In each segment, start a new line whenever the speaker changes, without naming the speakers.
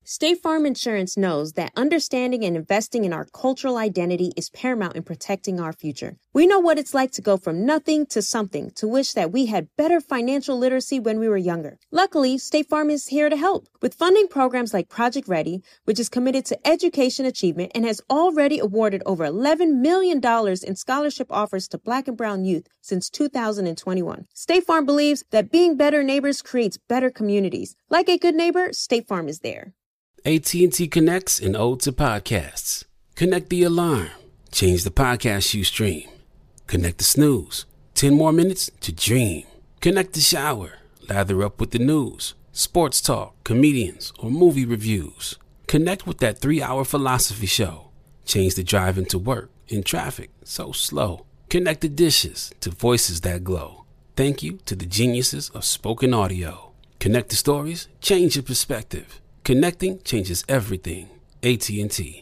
State Farm Insurance knows that understanding and investing in our cultural identity is paramount in protecting our future. We know what it's like to go from nothing to something, to wish that we had better financial literacy when we were younger. Luckily, State Farm is here to help with funding programs like Project Ready, which is committed to education achievement and has already awarded over $11 million in scholarship offers to Black and brown youth since 2021. State Farm believes that being better neighbors creates better communities. Like a good neighbor, State Farm is there.
AT&T connects an ode to podcasts. Connect the alarm. Change the podcast you stream. Connect the snooze. 10 more minutes to dream. Connect the shower. Lather up with the news, sports talk, comedians, or movie reviews. Connect with that 3-hour philosophy show. Change the drive into work in traffic so slow. Connect the dishes to voices that glow. Thank you to the geniuses of spoken audio. Connect the stories. Change your perspective. Connecting changes everything. AT&T.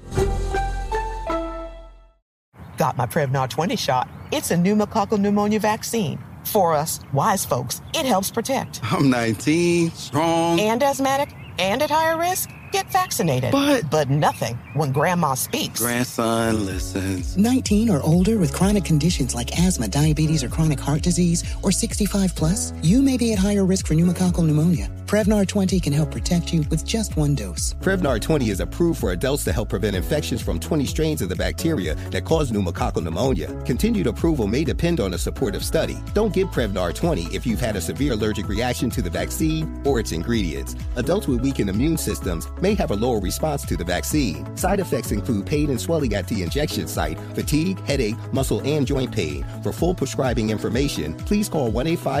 Got my Prevnar 20 shot. It's a pneumococcal pneumonia vaccine. For us, wise folks, it helps protect.
I'm 19, strong.
And asthmatic, and at higher risk. Get vaccinated. But nothing when grandma speaks.
Grandson listens.
19 or older with chronic conditions like asthma, diabetes, or chronic heart disease, or 65 plus, you may be at higher risk for pneumococcal pneumonia. Prevnar 20 can help protect you with just one dose.
Prevnar 20 is approved for adults to help prevent infections from 20 strains of the bacteria that cause pneumococcal pneumonia. Continued approval may depend on a supportive study. Don't get Prevnar 20 if you've had a severe allergic reaction to the vaccine or its ingredients. Adults with weakened immune systems may have a lower response to the vaccine. Side effects include pain and swelling at the injection site, fatigue, headache, muscle, and joint pain. For full prescribing information, please call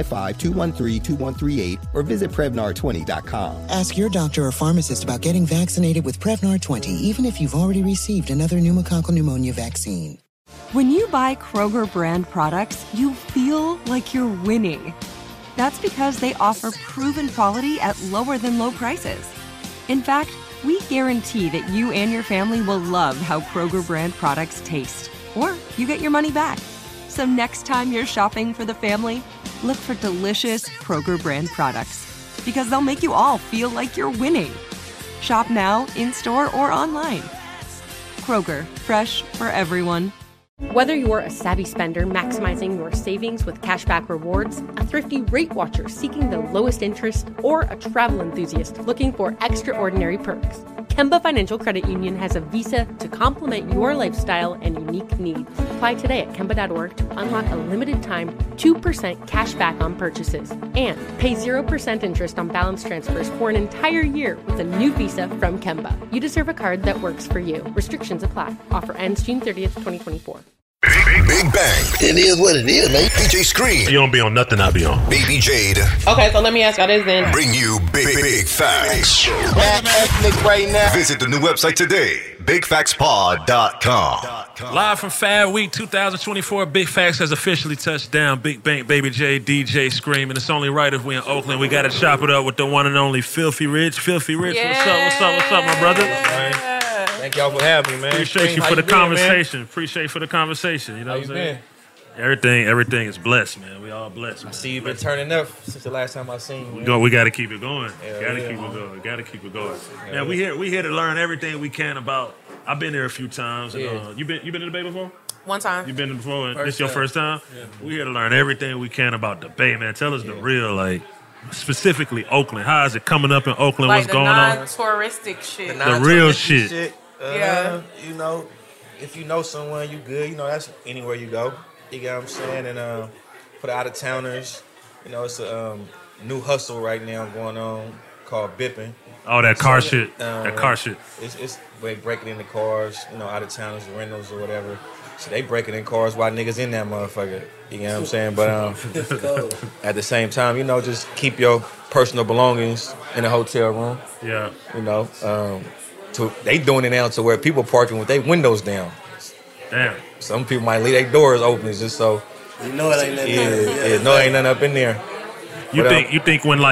1-855-213-2138 or visit Prevnar20.com.
Ask your doctor or pharmacist about getting vaccinated with Prevnar 20, even if you've already received another pneumococcal pneumonia vaccine.
When you buy Kroger brand products, you feel like you're winning. That's because they offer proven quality at lower than low prices. In fact, we guarantee that you and your family will love how Kroger brand products taste, or you get your money back. So next time you're shopping for the family, look for delicious Kroger brand products, because they'll make you all feel like you're winning. Shop now, in-store, or online. Kroger, fresh for everyone.
Whether you're a savvy spender maximizing your savings with cashback rewards, a thrifty rate watcher seeking the lowest interest, or a travel enthusiast looking for extraordinary perks, Kemba Financial Credit Union has a visa to complement your lifestyle and unique needs. Apply today at Kemba.org to unlock a limited-time 2% cash back on purchases and pay 0% interest on balance transfers for an entire year with a new visa from Kemba. You deserve a card that works for you. Restrictions apply. Offer ends June 30th, 2024.
Big Bang.
It is what it is, man.
DJ Scream.
You don't be on nothing, I be on.
Baby Jade.
Okay, so let me ask y'all this then.
Bring you big facts.
Back ethnic right now.
Visit the new website today, bigfactspod.com.
Live from Fab Week 2024, Big Facts has officially touched down. Big Bang, Baby J, DJ Scream, and it's only right if we in Oakland. We got to chop it up with the one and only Filthy Rich. Filthy Rich,
Yeah.
What's up, my brother?
Thank y'all for having me, man.
Appreciate you for the conversation. Appreciate you for the conversation. You know what I'm saying? Everything is blessed, man. We all blessed. Man.
I see you've been turning up since the last time I seen you.
We got to keep it going.
Got
to keep it going. Man, we here to learn everything we can about. I've been there a few times. And, you been in the Bay before?
One time.
You been in before? And this your first time? Yeah. We here to learn everything we can about the Bay, man. Tell us the real, specifically Oakland. How is it coming up in Oakland? What's going on?
Non-touristic shit.
The real shit.
You know, if you know someone, you good. You know, that's anywhere you go. You get what I'm saying? And for the out-of-towners, you know, it's a new hustle right now going on called bipping.
Oh, that car shit. That car shit.
It's breaking into cars, you know, out-of-towners, rentals or whatever. So they breaking in cars while niggas in that motherfucker. You know what I'm saying? But at the same time, you know, just keep your personal belongings in a hotel room.
Yeah.
You know, they doing it now to where people parking with their windows down.
Damn.
Some people might leave their doors open just so.
You know it ain't nothing.
Ain't nothing up in there.
You think when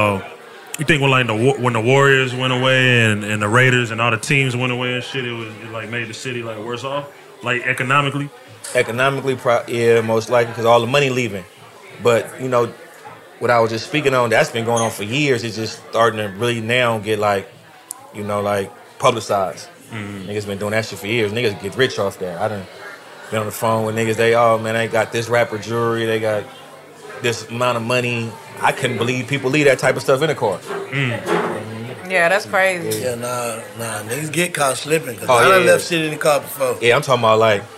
the Warriors went away and the Raiders and all the teams went away and shit, it made the city worse off, economically.
Economically, most likely because all the money leaving. But you know, what I was just speaking on, that's been going on for years. It's just starting to really now get you know, like publicized. Niggas been doing that shit for years. Niggas get rich off that. I done been on the phone with niggas. They got this rapper jewelry. They got this amount of money. I couldn't believe people leave that type of stuff in the car.
Yeah, that's crazy.
Yeah, nah, niggas get caught slipping. Cause I done left shit in the car before.
Yeah, I'm talking about like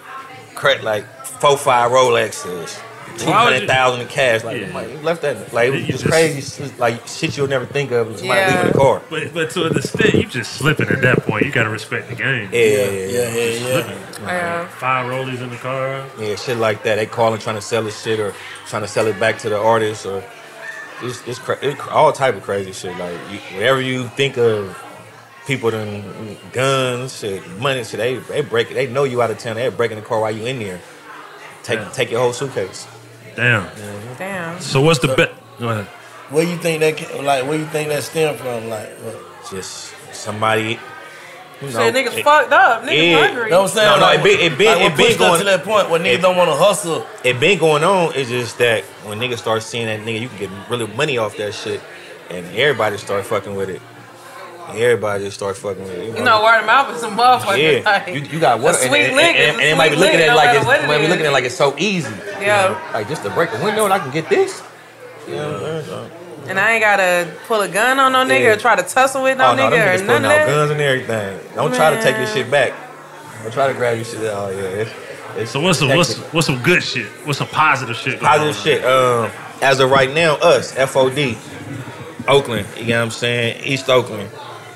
4-5 Rolexes. 200,000 in cash, like you left that, like it was just crazy, like shit you'll never think of. Somebody leaving the car,
but to an extent, you just slipping at that point. You gotta respect the game.
Yeah.
5 rollies in the car.
Yeah, shit like that. They calling trying to sell the shit or trying to sell it back to the artist or it's all type of crazy shit. Like whatever you think of, people done guns, shit, money, shit. They break it. They know you out of town. They breaking the car while you in there. Take your whole suitcase.
Damn.
Damn.
So what's the bet? Go ahead.
Where you think that stem from? Like,
just somebody. You know,
niggas fucked up. Niggas hungry.
You know what I'm saying?
No, it been going
to that point where niggas don't want to hustle.
It been going on. It's just that when niggas start seeing that nigga, you can get really money off that shit, and everybody start fucking with it. Everybody just start fucking with it.
You know, word of mouth is some motherfuckers.
Yeah,
like,
you got what?
A sweet lick.
And they might be looking at it like
it's
like it's so easy.
Yeah.
You know? Like just to break a window and I can get this. Yeah.
And I ain't gotta pull a gun on no nigga or try to tussle with no nigga or none of that.
Guns and everything. Don't try to take this shit back. Don't try to grab your shit. Oh yeah.
So what's some good shit? What's some positive shit?
Positive shit. As of right now, us FOD, Oakland. You know what I'm saying? East Oakland.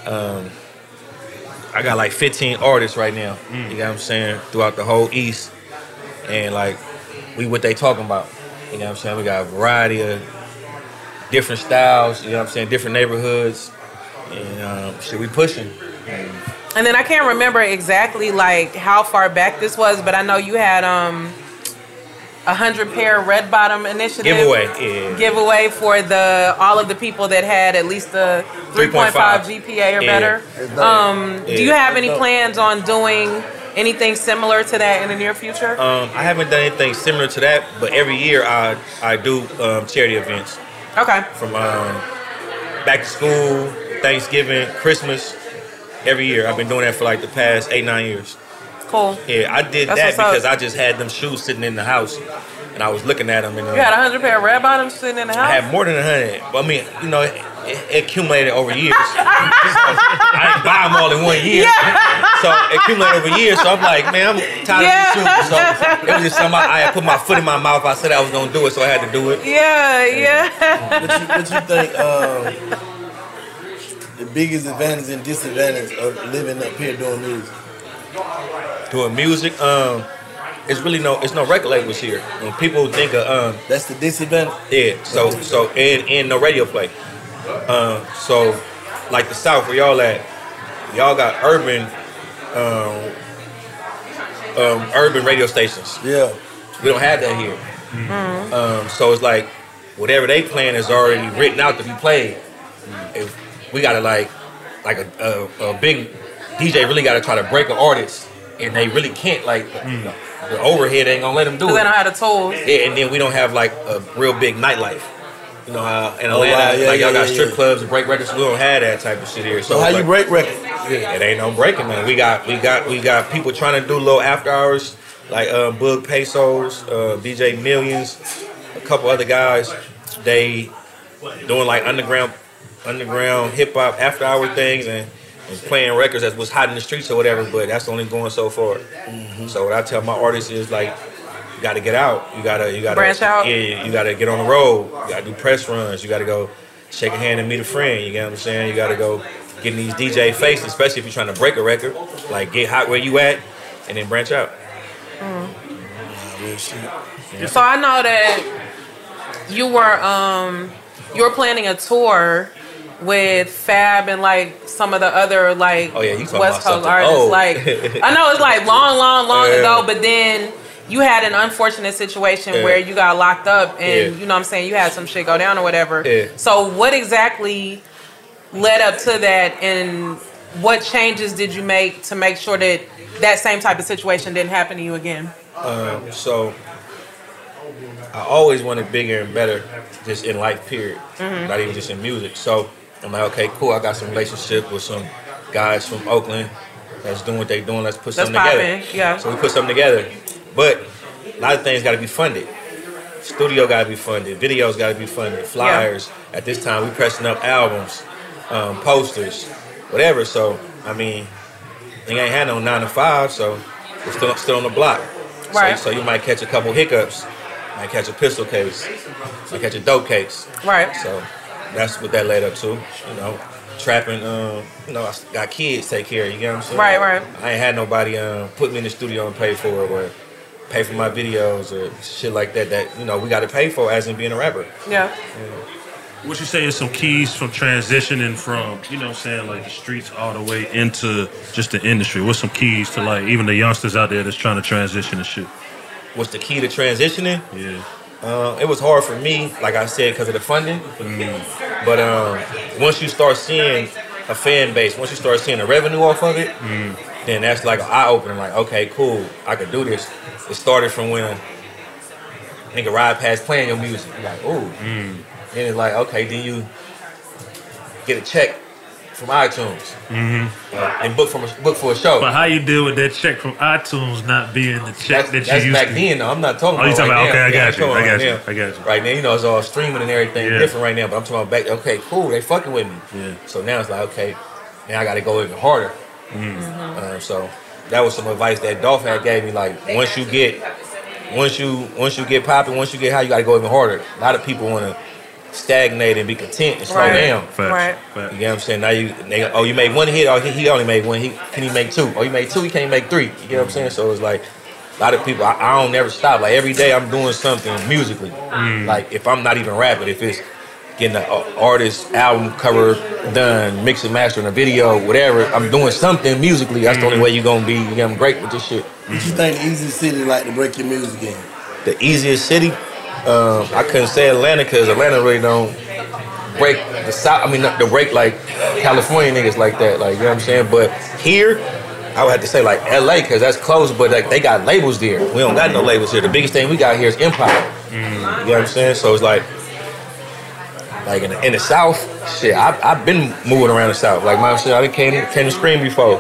I got like 15 artists right now. You know what I'm saying? Throughout the whole East, and like we what they talking about. You know what I'm saying? We got a variety of different styles, you know what I'm saying, different neighborhoods, and shit, we pushing.
And then I can't remember exactly like how far back this was, but I know you had 100 pair Red Bottom initiative giveaway for all of the people that had at least a 3.5 GPA or better. Do you have any plans on doing anything similar to that in the near future?
I haven't done anything similar to that, but every year I do charity events.
Okay.
From back to school, Thanksgiving, Christmas, every year. I've been doing that for like the past 8-9 years.
Cool.
Yeah, I did that because I just had them shoes sitting in the house, and I was looking at them. And
you had 100 pair of Red Bottoms sitting in the house?
I had more than 100. But I mean, you know, it accumulated over years. I didn't buy them all in 1 year. So it accumulated over years. So I'm like, man, I'm tired of these shoes. So it was just something I had put my foot in my mouth. I said I was going to do it, so I had to do it.
Yeah.
What you think the biggest advantage and disadvantage of living up here doing music?
Doing music, it's no record labels here. When people think of
that's the disadvantage.
Yeah. So and no radio play. So like the South where y'all at, y'all got urban radio stations.
Yeah.
We don't have that here. Mm-hmm. So it's like whatever they playing is already written out to be played. If we gotta like a big DJ really gotta try to break an artist, and they really can't the overhead ain't gonna let them do it.
They don't have the tools.
Yeah, and then we don't have like a real big nightlife. You know how in Atlanta, y'all got strip clubs and break records. We don't have that type of shit here.
So how you break records?
Yeah, it ain't no breaking, man. We got people trying to do little after hours, like Bug Pesos, DJ Millions, a couple other guys. They doing like underground hip hop after hour things and playing records that was hot in the streets or whatever. But that's only going so far. Mm-hmm. So what I tell my artists is like, you gotta get out. You gotta
branch out.
Yeah, you gotta get on the road. You gotta do press runs. You gotta go shake a hand and meet a friend. You get what I'm saying? You gotta go get in these DJ faces, especially if you're trying to break a record. Like get hot where you at, and then branch out.
Yeah. So I know that you were planning a tour with Fab and like some of the other like West Coast artists. Like I know it's like long ago, but then you had an unfortunate situation where you got locked up and you know what I'm saying, you had some shit go down or whatever. So what exactly led up to that, and what changes did you make to make sure that that same type of situation didn't happen to you again?
So I always wanted bigger and better just in life, period.
Mm-hmm.
Not even just in music. So I'm like, okay, cool. I got some relationship with some guys from Oakland that's doing what they doing. Let's put something together.
Yeah.
So we put something together. But a lot of things got to be funded. Studio got to be funded. Videos got to be funded. Flyers. Yeah. At this time, we pressing up albums, posters, whatever. So, I mean, they ain't had no 9 to 5, so we're still on the block.
Right.
So you might catch a couple hiccups. Might catch a pistol case. Might catch a dope case.
Right.
So that's what that led up to. You know, trapping. You know, I got kids to take care of. You get what I'm saying?
Right.
I ain't had nobody put me in the studio and pay for it or pay for my videos or shit like that. That you know we got to pay for as in being a rapper.
Yeah.
What you say is some keys from transitioning from, you know what I'm saying, like the streets all the way into just the industry? What's some keys to like even the youngsters out there that's trying to transition and shit?
What's the key to transitioning?
Yeah.
It was hard for me, like I said, because of the funding. But once you start seeing a fan base, once you start seeing the revenue off of it, then that's like an eye-opener. Like, okay, cool, I could do this. It started from when a nigga ride past playing your music. You're like, ooh. Then it's like, okay, then you get a check from iTunes and book for a show.
But how you deal with that check from iTunes not being the check that you used to?
That's back then, though. I'm not talking about
you talking
right
about,
now.
okay, I got you.
Right now, you know, it's all streaming and everything different right now. But I'm talking about back, okay, cool, they fucking with me.
Yeah.
So now it's like, okay, now I got to go even harder. So that was some advice that Dolph had gave me. Like, once you get popping, once you get high, you got to go even harder. A lot of people want to stagnate and be content and slow down.
Right.
You know what I'm saying? Now you made one hit, or he only made one. Can he make 2? Or he made 2, he can't make 3. You get what I'm saying? So it's like a lot of people. I don't never stop. Like every day I'm doing something musically. Like if I'm not even rapping, if it's getting an artist album cover done, mix and mastering a video, whatever, I'm doing something musically. That's the only way you're gonna be great with this shit.
What you think the easiest city like to break your music in?
The easiest city? I couldn't say Atlanta because Atlanta really don't break the South. I mean, to break like California niggas like that. Like, you know what I'm saying? But here, I would have to say like LA because that's close, but like they got labels there. We don't got no labels here. The biggest thing we got here is Empire. You know what I'm saying? So it's like in the South, shit, I've been moving around the South. Like my shit, I came to Scream before.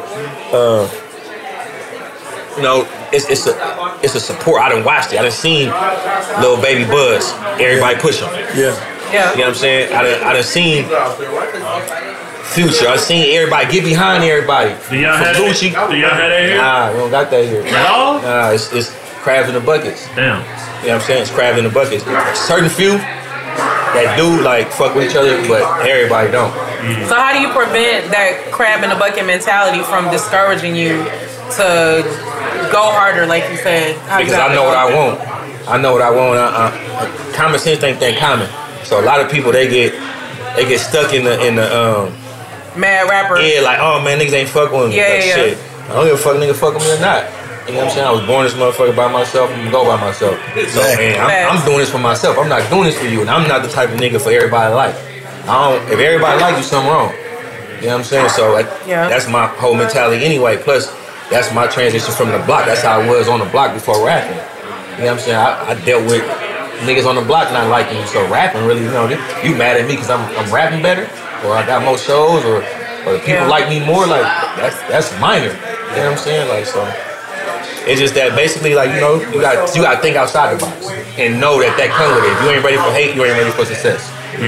You know, it's a support. I done watched it. I done seen Lil Baby Buzz. Everybody push him.
Yeah.
You know what I'm saying? I done seen Future. I seen everybody get behind everybody.
Do y'all have
Gucci.
Do y'all have that here?
Nah, we don't got that here.
At all?
Nah, it's crabs in the buckets.
Damn.
You know what I'm saying? It's crabs in the buckets. Certain few that do like fuck with each other, but everybody don't.
So how do you prevent that crab in the bucket mentality from discouraging you to go harder, like you said?
Because I know what I want. I know what I want. Common sense ain't that common. So a lot of people they get stuck in the
mad rapper.
Yeah, like, oh man, niggas ain't fucking with me. Shit. I don't give a fuck, nigga fuck with me or not. You know what I'm saying? I was born this motherfucker by myself. I'm gonna go by myself. So man, I'm doing this for myself. I'm not doing this for you, and I'm not the type of nigga for everybody to like. If everybody like you, something wrong. You know what I'm saying? So that's my whole mentality anyway. Plus, that's my transition from the block. That's how I was on the block before rapping. You know what I'm saying? I dealt with niggas on the block not liking me. So rapping really, you know, you mad at me because I'm rapping better, or I got more shows, or people like me more. Like that's minor. You know what I'm saying? Like so. It's just that basically, like, you know, you got to think outside the box and know that comes with it. If you ain't ready for hate, you ain't ready for success.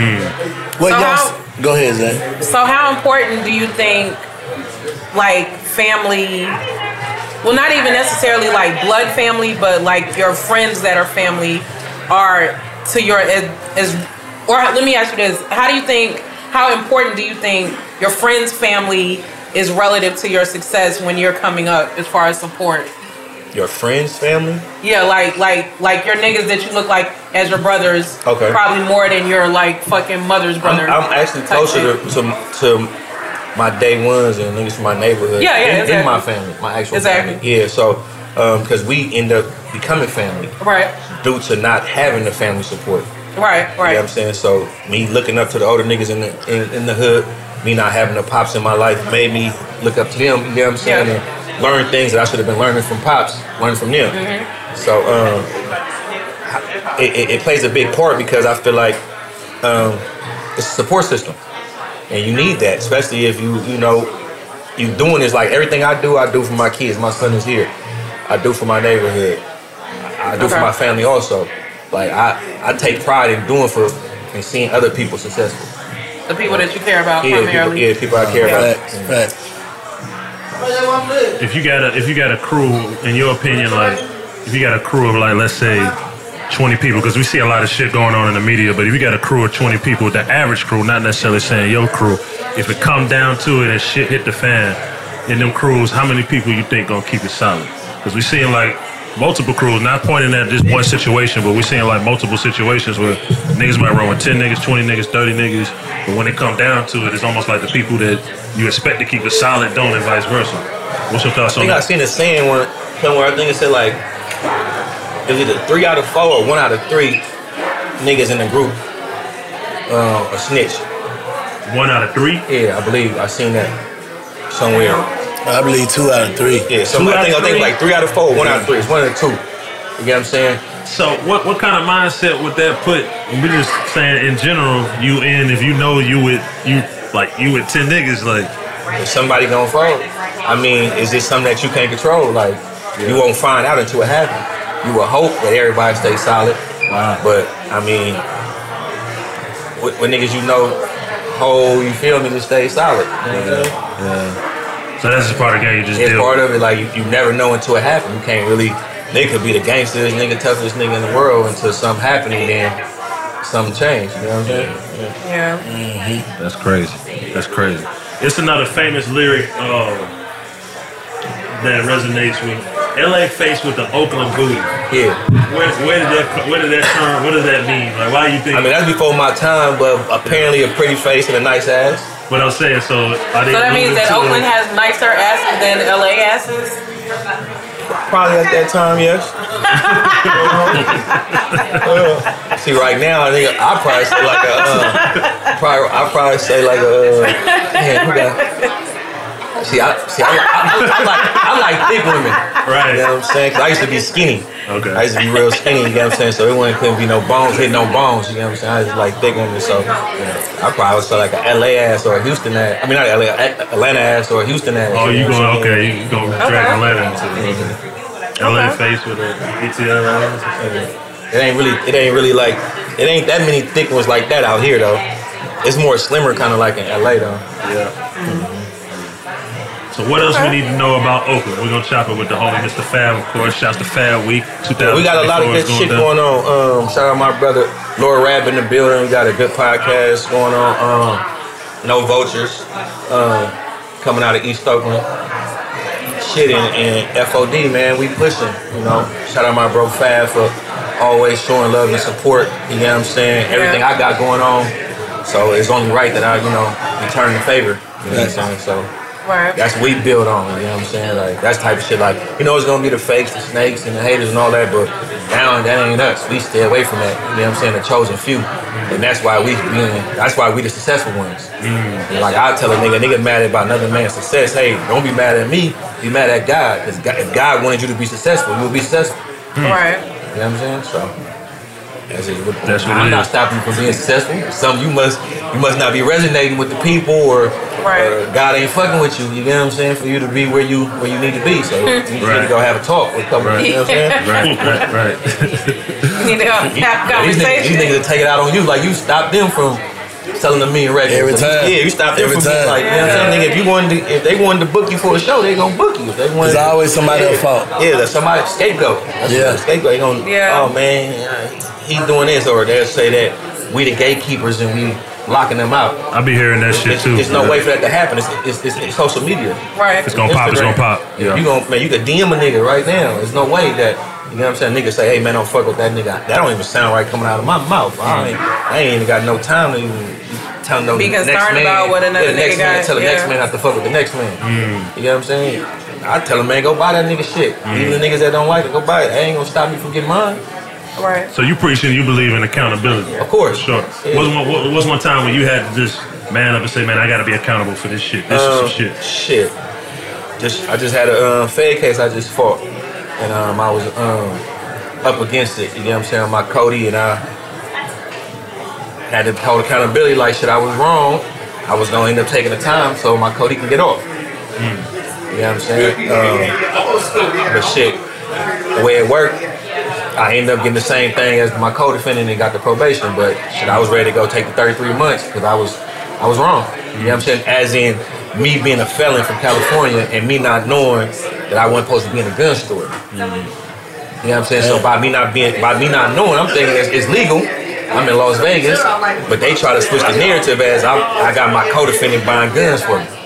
Go ahead, Zay.
So how important do you think, like, family, well, not even necessarily like blood family, but like your friends that are family are to your, or let me ask you this, how important do you think your friends' family is relative to your success when you're coming up as far as support?
Your friends' family?
Yeah, like your niggas that you look like as your brothers.
Okay.
Probably more than your like fucking mother's brother.
I'm actually closer to my day ones and niggas from my neighborhood.
Exactly.
In my family, my actual family. Yeah, so because we end up becoming family.
Right.
Due to not having the family support.
Right.
You know what I'm saying? So me looking up to the older niggas in the hood, me not having the pops in my life made me look up to them. You know what I'm saying?
Yeah.
And learn things that I should have been learning from pops, learning from them. So it plays a big part because I feel like it's a support system. And you need that, especially if you doing this. Like everything I do for my kids. My son is here. I do for my neighborhood. I do for my family also. Like I take pride in doing for and seeing other people successful.
The people that you care about primarily.
People I care about.
Right.
If you got a crew, in your opinion, like if you got a crew of like, let's say 20 people, because we see a lot of shit going on in the media, but if you got a crew of 20 people, the average crew, not necessarily saying your crew, if it come down to it and shit hit the fan in them crews, how many people you think gonna keep it solid? Because we seeing like multiple crews, not pointing at just one situation, but we're seeing like multiple situations where niggas might run with 10 niggas, 20 niggas, 30 niggas, but when it come down to it, it's almost like the people that you expect to keep it solid don't, and vice versa. What's your thoughts on that?
I seen a saying somewhere, I think it said like, it was either 3 out of 4 or 1 out of 3 niggas in the group a snitch.
1 out of 3?
Yeah, I believe I seen that somewhere.
I believe 2 out of 3.
Yeah, so I think like 3 out of 4, 1 out of 3. It's 1 out of 2. You get what I'm saying?
So what kind of mindset would that put? We just saying in general, you in if you know you with 10 niggas, like
is somebody gonna fold? I mean, is this something that you can't control? Like you won't find out until it happens. You will hope that everybody stays solid. Wow. But I mean, with niggas you know, you feel me, to stay solid.
Yeah. So that's just part of the game. You just
it's part of it. Like you never know until it happens. You can't really. They could be the gangsters, nigga, toughest nigga in the world until something happening, then something changed. You know what I'm saying?
Yeah.
Mm-hmm. That's crazy. That's crazy. It's another famous lyric that resonates with LA faced with the Oakland booty.
Yeah.
Where did that term? What does that mean? Like, why do you think?
I mean, that's before my time, but apparently a pretty face and a nice ass.
What I'm saying, so
that means that Oakland has nicer asses than LA asses?
Probably at that time, yes. See, right now, I think I'd probably say like I like thick women.
Right.
You know what I'm saying? 'Cause I used to be skinny.
Okay.
I used to be real skinny, you know what I'm saying? So it couldn't be no bones, hitting no bones, you know what I'm saying? I just like thick women, so I probably would say like an LA ass or a Houston ass. I mean, not LA, Atlanta ass or a Houston ass.
Oh, you going, okay, you going to drag Atlanta into it. LA face with an ATL ass.
It ain't really like, it ain't that many thick ones like that out here though. It's more slimmer kind of like in LA though.
Yeah. Mm-hmm. So what else we need to know about Oakland? We're gonna chop it with the homie Mr. Fab, of course. Shouts to Fab Week 2024.
We got a lot of good shit going on. Shout out my brother Laura Rabb in the building. We got a good podcast going on. No Vultures coming out of East Oakland. Shit and FOD, man, we pushing. You know, shout out my bro Fab for always showing love and support. You know what I'm saying? Everything I got going on. So it's only right that I, return the favor. You know what I'm saying? So.
Right.
That's what we build on, you know what I'm saying? Like, that's type of shit. Like, it's gonna be the fakes, the snakes, and the haters and all that, but that ain't us. We stay away from that, you know what I'm saying? The chosen few. And that's why we the successful ones. Mm. Like, I tell a nigga mad about another man's success, hey, don't be mad at me, be mad at God. Because if God wanted you to be successful, you will be successful.
Right.
You know what I'm saying? So, I'm not stopping you from being successful. You must not be resonating with the people or God ain't fucking with you. You know what I'm saying? For you to be where you need to be. So you need to go have a talk with a couple people. You know what I'm saying?
Right.
You need to go have conversation.
These niggas take it out on you. Like you stop them from selling a million records.
Every time.
Yeah, you stop them from being like, you know what I'm saying? Nigga, if they wanted to book you for a show, they gonna book you. If they wanted
There's always somebody at fault.
Yeah, there's somebody scapegoat. Scapegoat. They gonna, oh man, he's doing this, or they'll say that we the gatekeepers and we locking them out.
I be hearing that shit too.
There's no way for that to happen. It's social media.
Right.
It's gonna pop. It's gonna pop. Yeah.
You could DM a nigga right now. There's no way that, you know what I'm saying, niggas say, hey man, don't fuck with that nigga. That don't even sound right coming out of my mouth. I ain't even got no time to even tell no
be
next
concerned
man.
about what another nigga got.
Tell the next man not to fuck with the next man. You know what I'm saying? I tell him, man, go buy that nigga shit. Even the niggas that don't like it, go buy it. That ain't gonna stop me from getting mine.
Right.
So you believe in accountability?
Of course.
Sure. Yeah. Was one time when you had to just man up and say, man, I gotta be accountable for this shit. This is some shit.
Shit. I just had a Fed case I just fought. And I was up against it. You know what I'm saying? My Cody, and I had to hold accountability like shit, I was wrong. I was gonna end up taking the time so my Cody can get off. You know what I'm saying? But shit, the way it worked, I ended up getting the same thing as my co-defendant and got the probation. But shit, I was ready to go take the 33 months because I was wrong. You know what I'm saying? As in me being a felon from California and me not knowing that I wasn't supposed to be in a gun store. You know what I'm saying? So by me not knowing, I'm thinking it's legal. I'm in Las Vegas, but they try to switch the narrative as I got my co-defendant buying guns for me.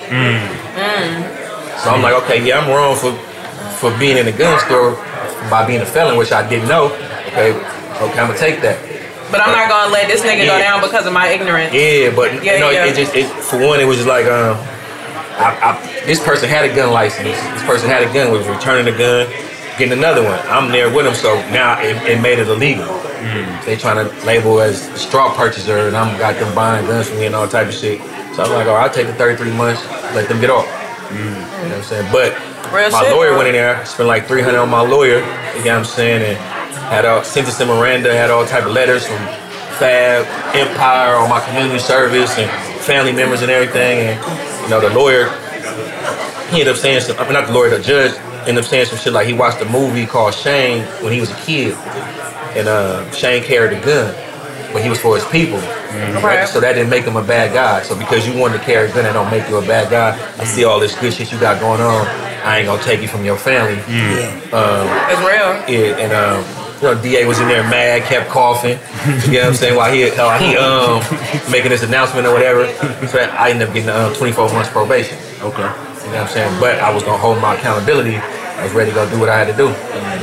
So I'm like, okay, yeah, I'm wrong for being in a gun store by being a felon, which I didn't know. Okay, I'm gonna take that.
But I'm not gonna let this nigga go down because of my ignorance.
Yeah, but it for one, it was just like this person had a gun license. This person had a gun, was returning the gun, getting another one. I'm there with him, so now it made it illegal. They trying to label as straw purchaser, and I'm got them buying guns from me and all type of shit. So I'm like, oh, I'll take the 33 months, let them get off. You know what I'm saying? But my lawyer went in there, spent like $300 on my lawyer. You know what I'm saying? And had all sentencing Miranda, had all type of letters from Fab, Empire, on my community service, and family members and everything. And you know, the lawyer, he ended up saying some. I mean, not the lawyer, the judge ended up saying some shit like he watched a movie called Shane when he was a kid, and Shane carried a gun, but he was for his people. Right? So that didn't make him a bad guy. So because you wanted to carry a gun, that don't make you a bad guy. I see all this good shit you got going on. I ain't gonna take you from your family.
It's real.
Yeah, and you know, DA was in there mad, kept coughing. You know what I'm saying? While he making this announcement or whatever. So I ended up getting 24 months probation. Okay. You know what I'm saying? But I was gonna hold my accountability. I was ready to go do what I had to do.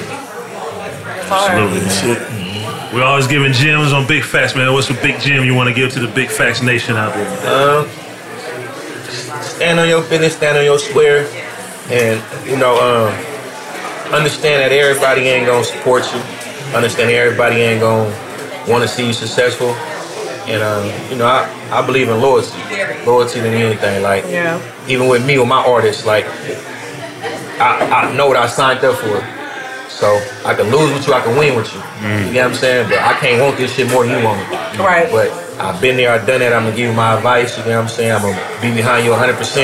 Absolutely. We're always giving gems on Big Facts, man. What's a big gem you want to give to the Big Facts Nation out there?
Stand on your business, stand on your square, and you know, understand that everybody ain't gonna support you. Understand everybody ain't gonna want to see you successful. And you know, I believe in loyalty than anything. Like, even with me, with my artists, like I know what I signed up for. So I can lose with you, I can win with you. You know what I'm saying? But I can't want this shit more than you want it.
Right.
But I've been there, I've done that. I'm gonna give you my advice. You know what I'm saying? I'm gonna be behind you 100%.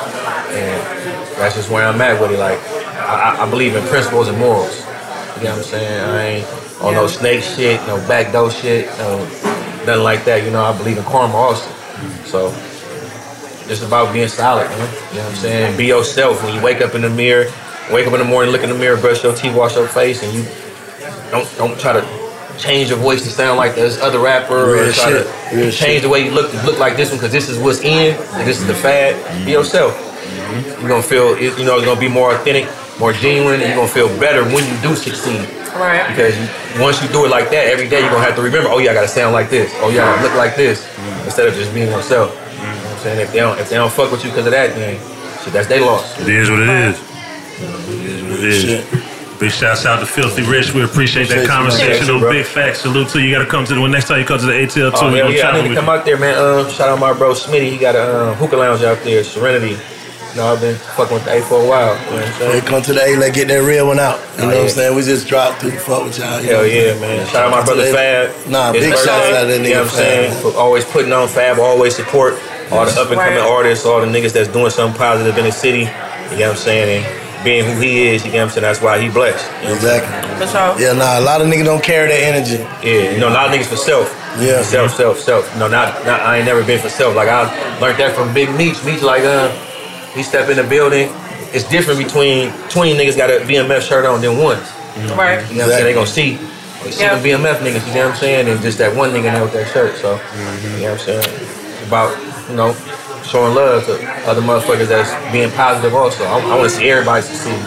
And that's just where I'm at with it. Like, I believe in principles and morals. You know what I'm saying? I ain't on no snake shit, no backdoor shit, no nothing like that. You know, I believe in karma also. So it's about being solid, man. You know what I'm saying? Be yourself. When you wake up in the mirror, wake up in the morning, look in the mirror, brush your teeth, wash your face, and you don't try to change your voice to sound like this other rapper, or try to change the way you look to look like this one because this is what's in, and this is the fad. Be yourself. You're gonna feel, you know, it's gonna be more authentic, more genuine, and you're gonna feel better when you do succeed.
Right.
Because once you do it like that, every day you're gonna have to remember, oh yeah, I gotta sound like this. Oh yeah, I gotta look like this, instead of just being yourself. You know what I'm saying? If they don't fuck with you because of that, then shit, that's their loss.
It is what it is. It is. Big shouts out to Filthy Rich. We appreciate that conversation on Big Facts. Salute to you. You got to come to the next time you come to the ATL too.
I need to come out there, man. Shout out my bro Smitty. He got a hookah lounge out there, Serenity. You know, I've been fucking with the A for a while. You know what I'm saying?
Hey, come to the A, let's get that real one out. You know what I'm saying? We just dropped to fuck with y'all.
Hell yeah, man. Shout out my brother Fab.
Big shout out to that nigga.
You know what I'm saying? For always putting on Fab, always support all the up and coming artists, all the niggas that's doing something positive in the city. You know what I'm saying? And being who he is, you know what I'm saying? That's why he blessed. You know
exactly.
For sure.
Yeah, a lot of niggas don't carry that energy.
Yeah, you know, a lot of niggas for self.
Yeah.
Self. No, not I ain't never been for self. Like, I learned that from Big Meech. Meech, like, he step in the building. It's different between 20 niggas got a BMF shirt on than one.
Right.
You know what I'm saying? They gonna see the BMF niggas, you know what I'm saying? And just that one nigga there with that shirt. So, you know what I'm saying? It's about, you know, showing love to other motherfuckers that's being positive also. I want to see everybody succeed.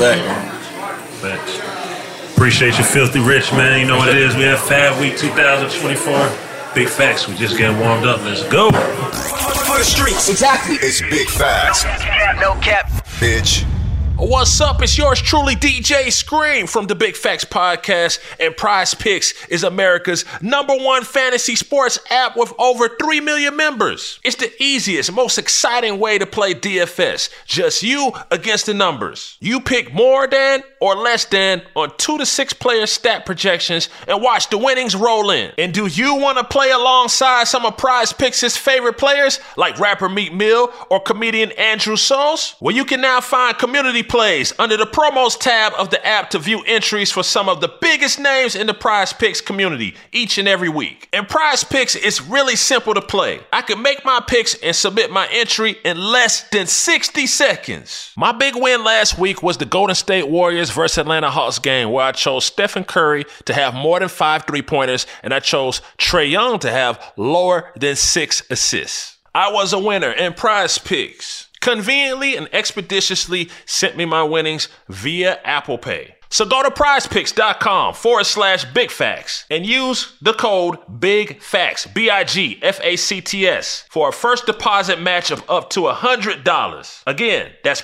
Thanks. Appreciate you, Filthy Rich, man. You know what it is. We have Fab Week 2024. Big Facts. We just getting warmed up. Let's go.
For the streets. Exactly. It's Big Facts.
No cap.
Bitch.
What's up? It's yours truly, DJ Scream from the Big Facts Podcast, and Prize Picks is America's #1 fantasy sports app with over 3 million members. It's the easiest, most exciting way to play DFS. Just you against the numbers. You pick more than or less than on 2 to 6 player stat projections and watch the winnings roll in. And do you want to play alongside some of Prize Picks' favorite players like rapper Meek Mill or comedian Andrew Souls? Well, you can now find community plays under the promos tab of the app to view entries for some of the biggest names in the Prize Picks community each and every week. And Prize Picks is really simple to play. I can make my picks and submit my entry in less than 60 seconds. My big win last week was the Golden State Warriors versus Atlanta Hawks game, where I chose Stephen Curry to have more than 5 3-pointers, and I chose Trae Young to have lower than 6 assists. I was a winner, and Prize Picks conveniently and expeditiously sent me my winnings via Apple Pay. So go to prizepicks.com/BigFacts and use the code BIGFACTS, BIGFACTS, for a first deposit match of up to $100. Again, that's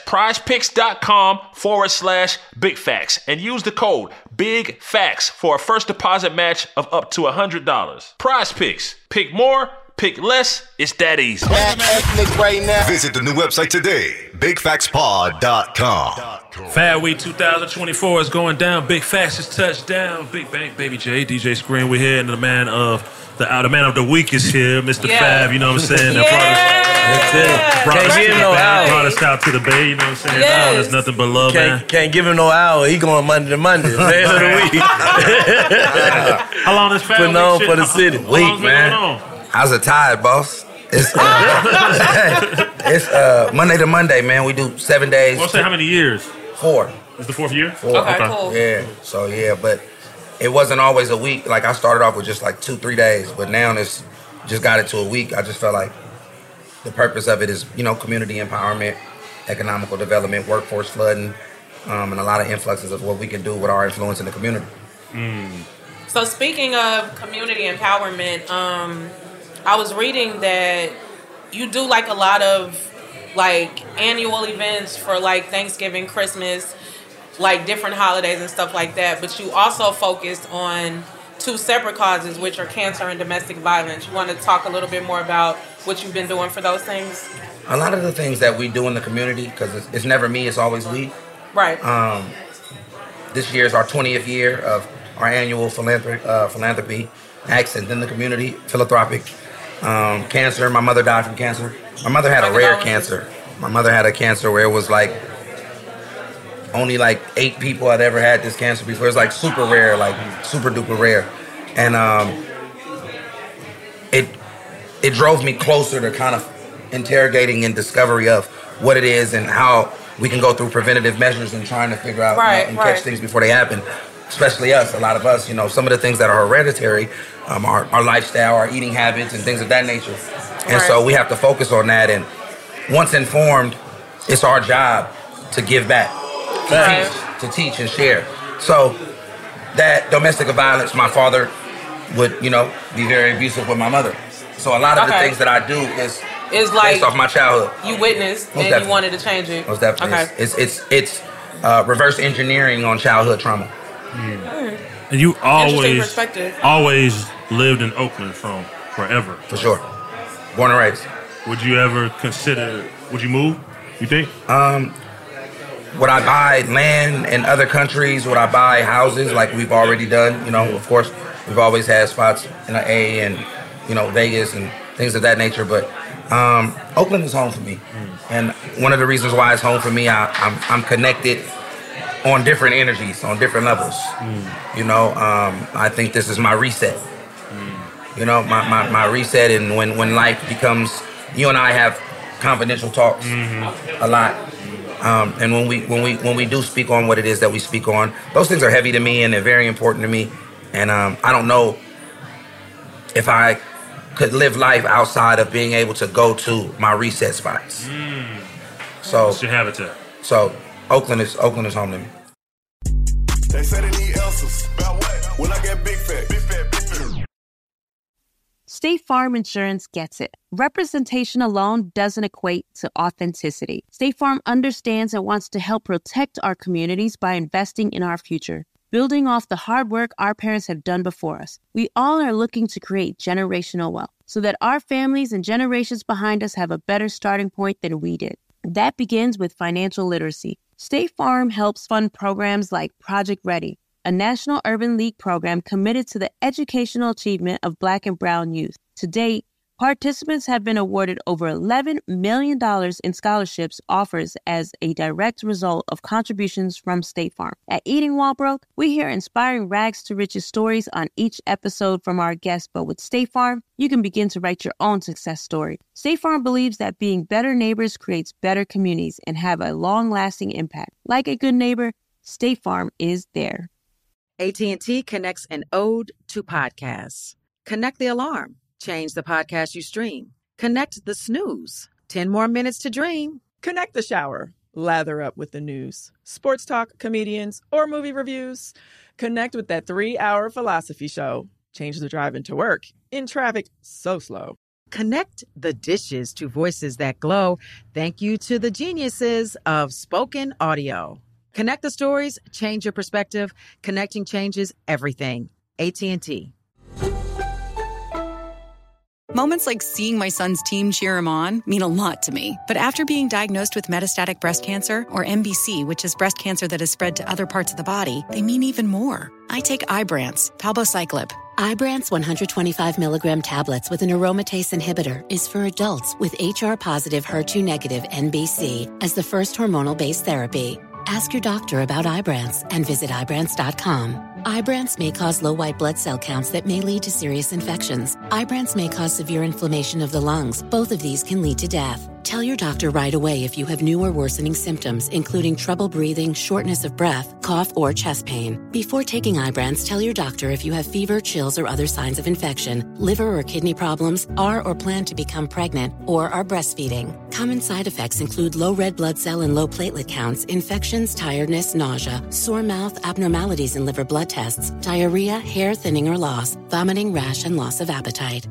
prizepicks.com/BigFacts and use the code BIGFACTS for a first deposit match of up to $100. Prize Picks. Pick more. Pick less, it's that easy.
Right now. Visit the new website today, BigFactsPod.com.
Fab Week 2024 is going down. Big Facts is touchdown. Big Bank, Baby J, DJ Scream. We're here, and the man of the week is here, Mr. Fab. You know what I'm saying? Brought us out to the Bay. You know what I'm saying?
Yes.
There's nothing but love, man.
Can't give him no hour. He going Monday to Monday. Man of the week.
How long is Fab
Putting on for the city.
Week, man. How's it tired, boss? It's Monday to Monday, man. We do 7 days.
Well, say how many years?
4.
It's the 4th year?
4.
Okay, cool.
Yeah. So, yeah, but it wasn't always a week. Like, I started off with just like 2-3 days, but now it's just got it to a week. I just felt like the purpose of it is, community empowerment, economical development, workforce flooding, and a lot of influxes of what we can do with our influence in the community.
So speaking of community empowerment, I was reading that you do like a lot of like annual events for like Thanksgiving, Christmas, like different holidays and stuff like that. But you also focused on 2 separate causes, which are cancer and domestic violence. You want to talk a little bit more about what you've been doing for those things?
A lot of the things that we do in the community, because it's never me, it's always we.
Right.
This year is our 20th year of our annual philanthropy, accent in the community, philanthropic. Cancer. My mother died from cancer. My mother had a rare cancer. My mother had a cancer where it was like only like 8 people had ever had this cancer before. It was like super rare, like super duper rare. And it drove me closer to kind of interrogating and discovery of what it is and how we can go through preventative measures and trying to figure out and catch things before they happen. Especially us, a lot of us, some of the things that are hereditary, our lifestyle, our eating habits, and things of that nature. And so we have to focus on that. And once informed, it's our job to give back, to teach and share. So that domestic violence, my father would, be very abusive with my mother. So a lot of the things that I do is
like
based off my childhood.
You witnessed and you wanted to change it.
Most definitely. Okay. It's reverse engineering on childhood trauma.
And you always lived in Oakland from forever.
For sure. Born and raised.
Would you ever would you move, you think?
Would I buy land in other countries? Would I buy houses like we've already done? Of course, we've always had spots in the A and, Vegas and things of that nature. But Oakland is home for me. And one of the reasons why it's home for me, I'm connected on different energies, on different levels. I think this is my reset. My reset, and when life becomes, you and I have confidential talks a lot. And when we do speak on what it is that we speak on, those things are heavy to me and they're very important to me. And I don't know if I could live life outside of being able to go to my reset spots. So
what's your habitat?
So Oakland is home to me.
They say they need answers. About what? When I get big fat.
State Farm Insurance gets it. Representation alone doesn't equate to authenticity. State Farm understands and wants to help protect our communities by investing in our future, building off the hard work our parents have done before us. We all are looking to create generational wealth so that our families and generations behind us have a better starting point than we did. That begins with financial literacy. State Farm helps fund programs like Project Ready, a National Urban League program committed to the educational achievement of Black and Brown youth. To date, participants have been awarded over $11 million in scholarships offers as a direct result of contributions from State Farm. At Eating Walbrook, we hear inspiring rags to riches stories on each episode from our guests, but with State Farm, you can begin to write your own success story. State Farm believes that being better neighbors creates better communities and have a long-lasting impact. Like a good neighbor, State Farm is there.
AT&T connects an ode to podcasts. Connect the alarm. Change the podcast you stream. Connect the snooze. 10 more minutes to dream.
Connect the shower. Lather up with the news. Sports talk, comedians, or movie reviews. Connect with that 3-hour philosophy show. Change the drive into work. In traffic so slow.
Connect the dishes to voices that glow. Thank you to the geniuses of spoken audio. Connect the stories, change your perspective. Connecting changes everything. AT&T.
Moments like seeing my son's team cheer him on mean a lot to me. But after being diagnosed with metastatic breast cancer, or MBC, which is breast cancer that has spread to other parts of the body, they mean even more. I take Ibrance, palbociclib.
Ibrance 125 milligram tablets with an aromatase inhibitor is for adults with HR-positive, HER2-negative MBC as the first hormonal-based therapy. Ask your doctor about Ibrance and visit Ibrance.com. Ibrance may cause low white blood cell counts that may lead to serious infections. Ibrance may cause severe inflammation of the lungs. Both of these can lead to death. Tell your doctor right away if you have new or worsening symptoms, including trouble breathing, shortness of breath, cough, or chest pain. Before taking Ibrance, tell your doctor if you have fever, chills, or other signs of infection, liver or kidney problems, are or plan to become pregnant, or are breastfeeding. Common side effects include low red blood cell and low platelet counts, infections, tiredness, nausea, sore mouth, abnormalities in liver blood tests, diarrhea, hair thinning or loss, vomiting, rash, and loss of appetite.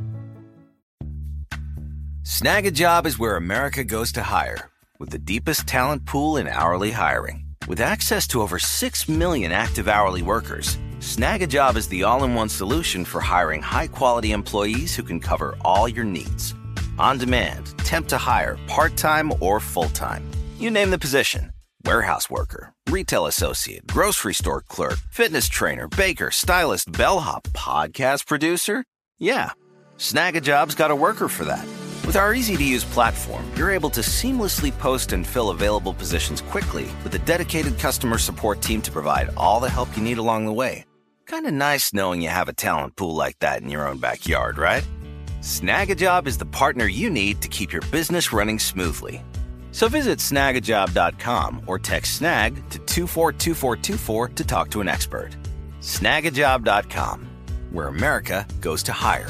Snag a Job is where America goes to hire, with the deepest talent pool in hourly hiring. With access to over 6 million active hourly workers, Snag a Job is the all-in-one solution for hiring high-quality employees who can cover all your needs. On demand, temp to hire, part-time or full-time. You name the position. Warehouse worker, retail associate, grocery store clerk, fitness trainer, baker, stylist, bellhop, podcast producer. Yeah, Snag a Job's got a worker for that. With our easy-to-use platform, you're able to seamlessly post and fill available positions quickly with a dedicated customer support team to provide all the help you need along the way. Kind of nice knowing you have a talent pool like that in your own backyard, right? Snag a Job is the partner you need to keep your business running smoothly. So visit snagajob.com or text SNAG to 242424 to talk to an expert. Snagajob.com, where America goes to hire.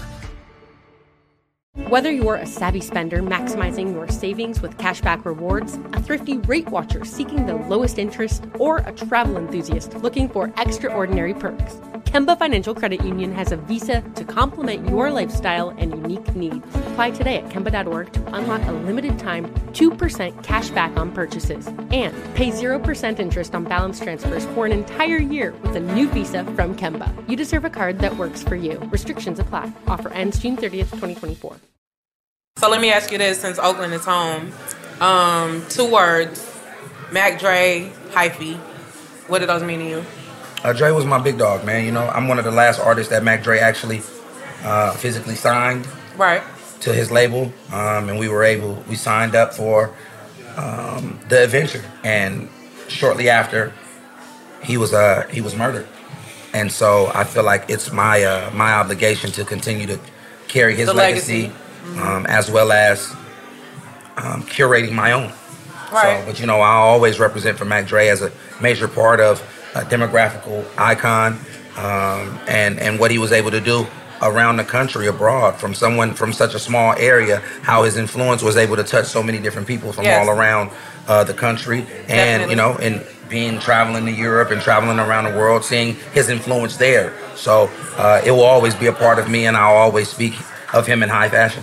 Whether you're a savvy spender maximizing your savings with cashback rewards, a thrifty rate watcher seeking the lowest interest, or a travel enthusiast looking for extraordinary perks, Kemba Financial Credit Union has a visa to complement your lifestyle and unique needs. Apply today at Kemba.org to unlock a limited time 2% cash back on purchases and pay 0% interest on balance transfers for an entire year with a new visa from Kemba. You deserve a card that works for you. Restrictions apply. Offer ends June 30th, 2024.
So let me ask you this, since Oakland is home. 2 words. Mac Dre, hyphy. What do those mean to you?
Dre was my big dog, man. You know, I'm one of the last artists that Mac Dre actually physically signed to his label. And we signed up for The Adventure. And shortly after, he was murdered. And so I feel like it's my obligation to continue to carry his legacy. As well as curating my own. Right. So, but you know, I always represent for Mac Dre as a major part of a demographical icon, and what he was able to do around the country, abroad, from someone from such a small area, how his influence was able to touch so many different people from all around the country. And, definitely. You know, and traveling to Europe and traveling around the world, seeing his influence there. So it will always be a part of me, and I'll always speak of him in high fashion.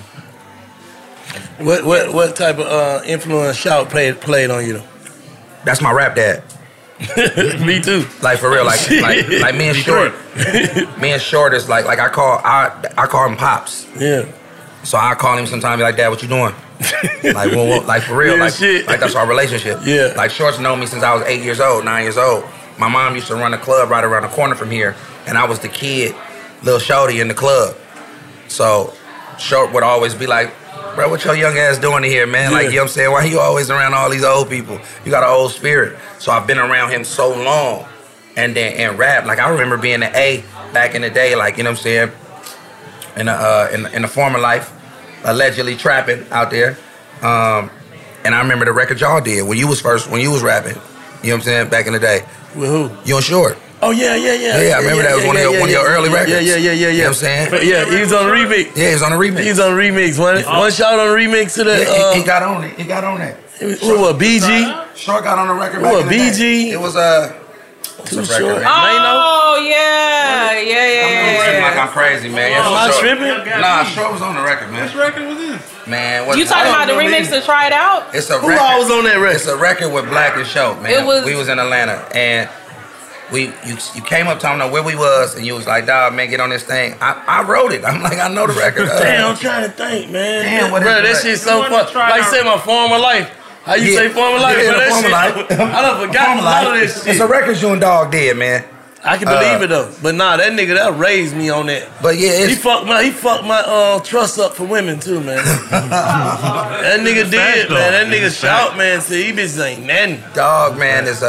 What type of influence Shout played on you though?
That's my rap dad.
Me too.
Like for real, like me and Short. Me and Short is like I call him Pops.
Yeah.
So I call him sometimes, be like, Dad, what you doing? Like, like for real, like that's our relationship.
Yeah.
Like Short's known me since I was 9 years old. My mom used to run a club right around the corner from here, and I was the kid, little shorty in the club. So Short would always be like, bro, what your young ass doing in here, man? Like, you know what I'm saying? Why you always around all these old people? You got an old spirit. So I've been around him so long. And rap, like I remember being an A back in the day, like, you know what I'm saying? In the former life, allegedly trapping out there. And I remember the record y'all did when you was rapping. You know what I'm saying? Back in the day.
With who?
You and Short.
Oh, yeah.
Yeah, I remember that was one of your early records.
Yeah.
You know what I'm saying?
Yeah, he was on the remix.
Yeah, he was on the remix.
He was on the remix. One Shout on the remix to the...
he got on it.
Who was BG?
Short got on the record back
Who was
in the
BG?
day. It was
Too Short.
Oh, yeah.
I'm like I'm crazy, man.
Am I tripping?
Nah, Short was on the record, man.
Which record was this?
Man,
You talking about the remix to Try It Out?
It's a
Who
record.
all was on that record?
It's a record with Black and Show, man. We was in Atlanta, and you came up telling me where we was, and you was like, dog, man, get on this thing. I wrote it. I'm like, I know the record.
Damn, I'm trying to think, man.
Damn, what
bro,
is
that shit's so fun. Like say my former life. How you say former life?
Yeah,
That
former
shit-
life.
I done forgot a lot of this shit.
It's a record you and Dog did, man.
I can believe it though, but nah, that nigga that raised me on that.
But yeah,
he fucked my trust up for women too, man. That nigga did, man. That nigga Shout, man. See, he bitches ain't nothing.
Dog, man, he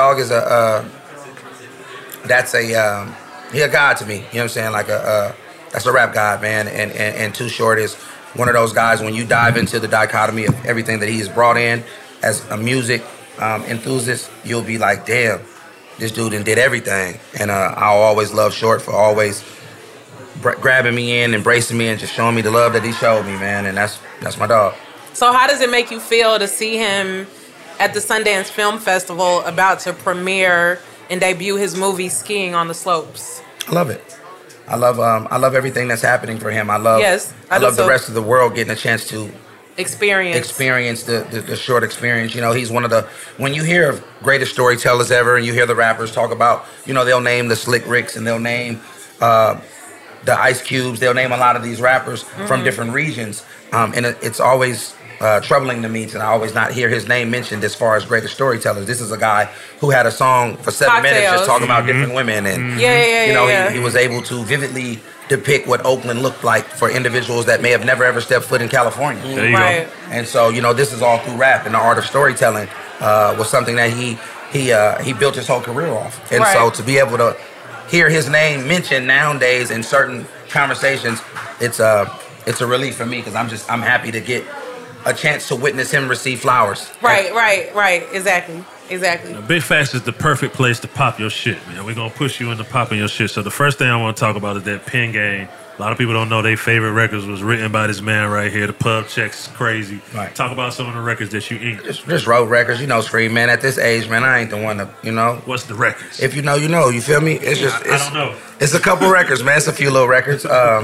a god to me. You know what I'm saying? Like that's a rap god, man. And Too Short is one of those guys. When you dive into the dichotomy of everything that he's brought in as a music enthusiast, you'll be like, damn. This dude did everything, and I'll always love Short for always grabbing me in, embracing me, and just showing me the love that he showed me, man. And that's my dog.
So how does it make you feel to see him at the Sundance Film Festival about to premiere and debut his movie Skiing on the Slopes?
I love it. I love everything that's happening for him. I love the rest of the world getting a chance to experience the Short experience. You know, he's one of the, when you hear of greatest storytellers ever and you hear the rappers talk about, you know, they'll name the Slick Ricks and they'll name the Ice Cubes, they'll name a lot of these rappers from different regions, and it's always troubling to me to always not hear his name mentioned as far as greatest storytellers. This is a guy who had a song for 7 minutes just talking about different women, and he was able to vividly depict what Oakland looked like for individuals that may have never ever stepped foot in California.
There you go.
And so, you know, this is all through rap, and the art of storytelling was something that he built his whole career off. And so to be able to hear his name mentioned nowadays in certain conversations, it's a relief for me, because I'm happy to get a chance to witness him receive flowers.
Right. Exactly.
Now, Big Facts is the perfect place to pop your shit, man. We're going to push you into popping your shit. So the first thing I want to talk about is that Pen Game. A lot of people don't know their favorite records was written by this man right here. The Pub Check's crazy.
Right.
Talk about some of the records that you inked.
Just wrote records. You know, Scream, man, at this age, man, I ain't the one to, you know.
What's the records?
If you know, you know. You feel me? It's just,
I don't know.
It's a couple records, man. It's a few little records.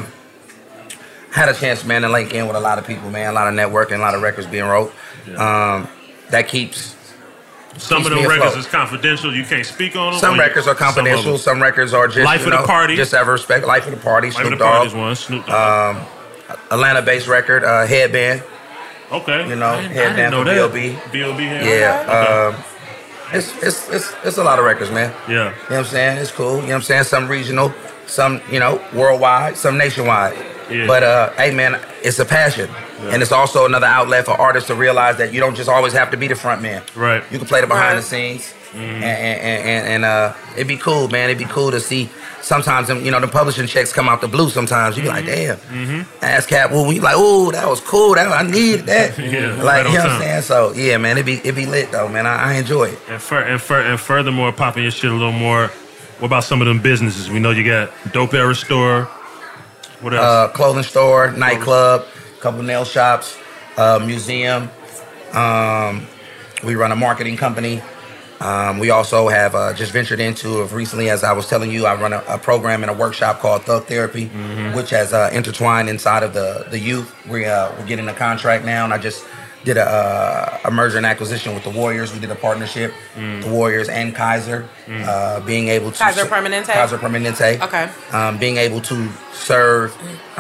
Had a chance, man, to link in with a lot of people, man. A lot of networking, a lot of records being wrote.
Yeah.
That keeps
Some of the records is confidential. You can't speak on them.
Some records are confidential. Some records are just
Life of the Party.
Just have respect. Life of the Party.
Life of
Snoop
the Party is
Dogg.
one. Snoop Dogg.
Atlanta-based record. Headband.
Okay.
You know,
I didn't
Headband
know
from
that.
B.O.B.
B.O.B. here.
Yeah.
Okay.
It's a lot of records, man.
Yeah.
You know what I'm saying? It's cool. You know what I'm saying? Some regional, some, you know, worldwide, some nationwide.
Yeah.
But, hey, man, it's a passion. Yeah. And it's also another outlet for artists to realize that you don't just always have to be the front man.
Right.
You can play the behind the scenes.
Mm-hmm.
And it'd be cool, man. It'd be cool to see sometimes, you know, the publishing checks come out the blue sometimes. You be like, damn.
Mm-hmm.
ASCAP, well, we like, oh, that was cool. I needed that.
Yeah,
like,
right
you know
on
what I'm
time.
saying? So, yeah, man, it'd be lit, though, man. I enjoy it.
And furthermore, popping your shit a little more. What about some of them businesses? We know you got Dope Era Store. What else?
Clothing store, nightclub, couple nail shops, museum. We run a marketing company. We also have just ventured into, recently, as I was telling you, I run a program and a workshop called Thug Therapy, which has intertwined inside of the youth. We're getting a contract now, and I just did a merger and acquisition with the Warriors. We did a partnership, the Warriors and Kaiser, being able to...
Kaiser Permanente?
Kaiser Permanente.
Okay.
Being able to serve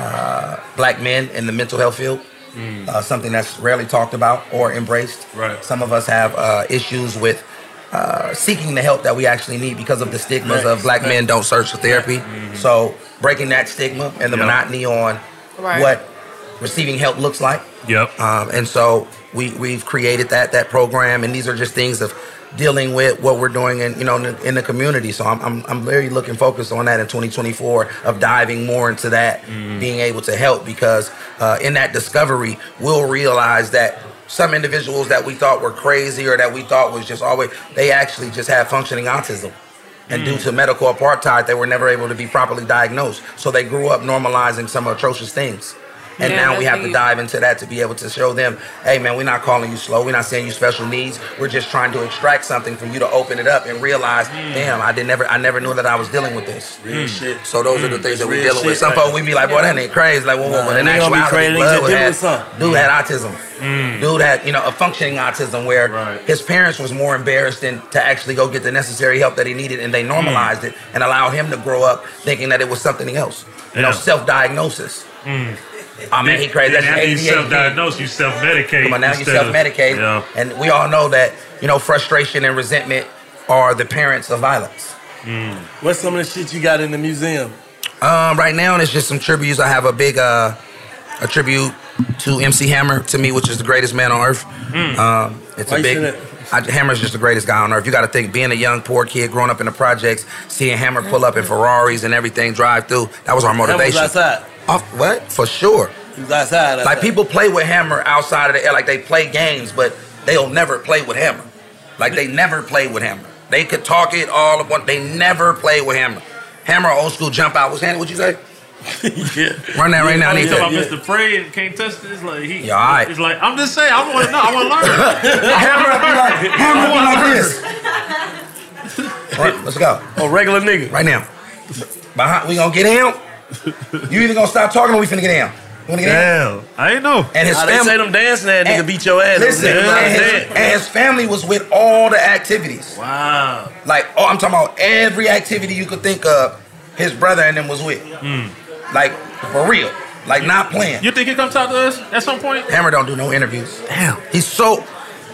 black men in the mental health field. Something that's rarely talked about or embraced.
Right.
Some of us have issues with seeking the help that we actually need because of the stigmas of black men don't search for therapy. So breaking that stigma and the monotony on what receiving help looks like. And so we've created that program, and these are just things of dealing with what we're doing in the community. So I'm very focused on that in 2024 of diving more into that, being able to help, because in that discovery we'll realize that some individuals that we thought were crazy or that we thought was just always, they actually just have functioning autism. And due to medical apartheid, they were never able to be properly diagnosed. So they grew up normalizing some atrocious things. And now we have to dive into that to be able to show them, hey man, we're not calling you slow. We're not saying you special needs. We're just trying to extract something for you to open it up and realize, damn, I never knew that I was dealing with this.
Real shit.
So those are the things that we're dealing with. Some folks, we be like, boy, that ain't crazy. Like, but in actuality, dude had autism. Dude had, a functioning autism where his parents was more embarrassed than to actually go get the necessary help that he needed, and they normalized it and allowed him to grow up thinking that it was something else. Self-diagnosis. I mean, he crazy. That's
ADHD. You self-diagnose, you self-medicate.
Come on, now you self-medicate. And we all know that, frustration and resentment are the parents of violence.
What's some of the shit you got in the museum?
Right now, it's just some tributes. I have a big a tribute to MC Hammer, to me, which is the greatest man on earth. It's a big... Hammer's just the greatest guy on earth. You got to think, being a young, poor kid growing up in the projects, seeing Hammer pull up in Ferraris and everything, drive through, that was our motivation.
Hammer was outside.
What? For sure.
He was outside.
Like, people play with Hammer outside of the air, like they play games, but they'll never play with Hammer. Like, they never play with Hammer. They could talk it all at once. They never play with Hammer. Hammer, old school jump out. What's Handy? What'd you say? Run that right now.
You talking about Mr. Frey and can't touch this? Like, he,
all right.
It's like, I'm just saying, I want to know. I want to learn.
Hammer be like this. All right, let's go.
Oh, regular nigga.
Right now. We gonna get him. You either gonna stop talking or we finna get down. You wanna get down?
I ain't know.
And his family,
they say them dancing that nigga beat your ass.
Listen, and his family was with all the activities.
Wow.
Like, I'm talking about every activity you could think of, his brother and them was with. Like, for real. Like, not playing.
You think he come talk to us at some point?
Hammer don't do no interviews. Damn. He's so...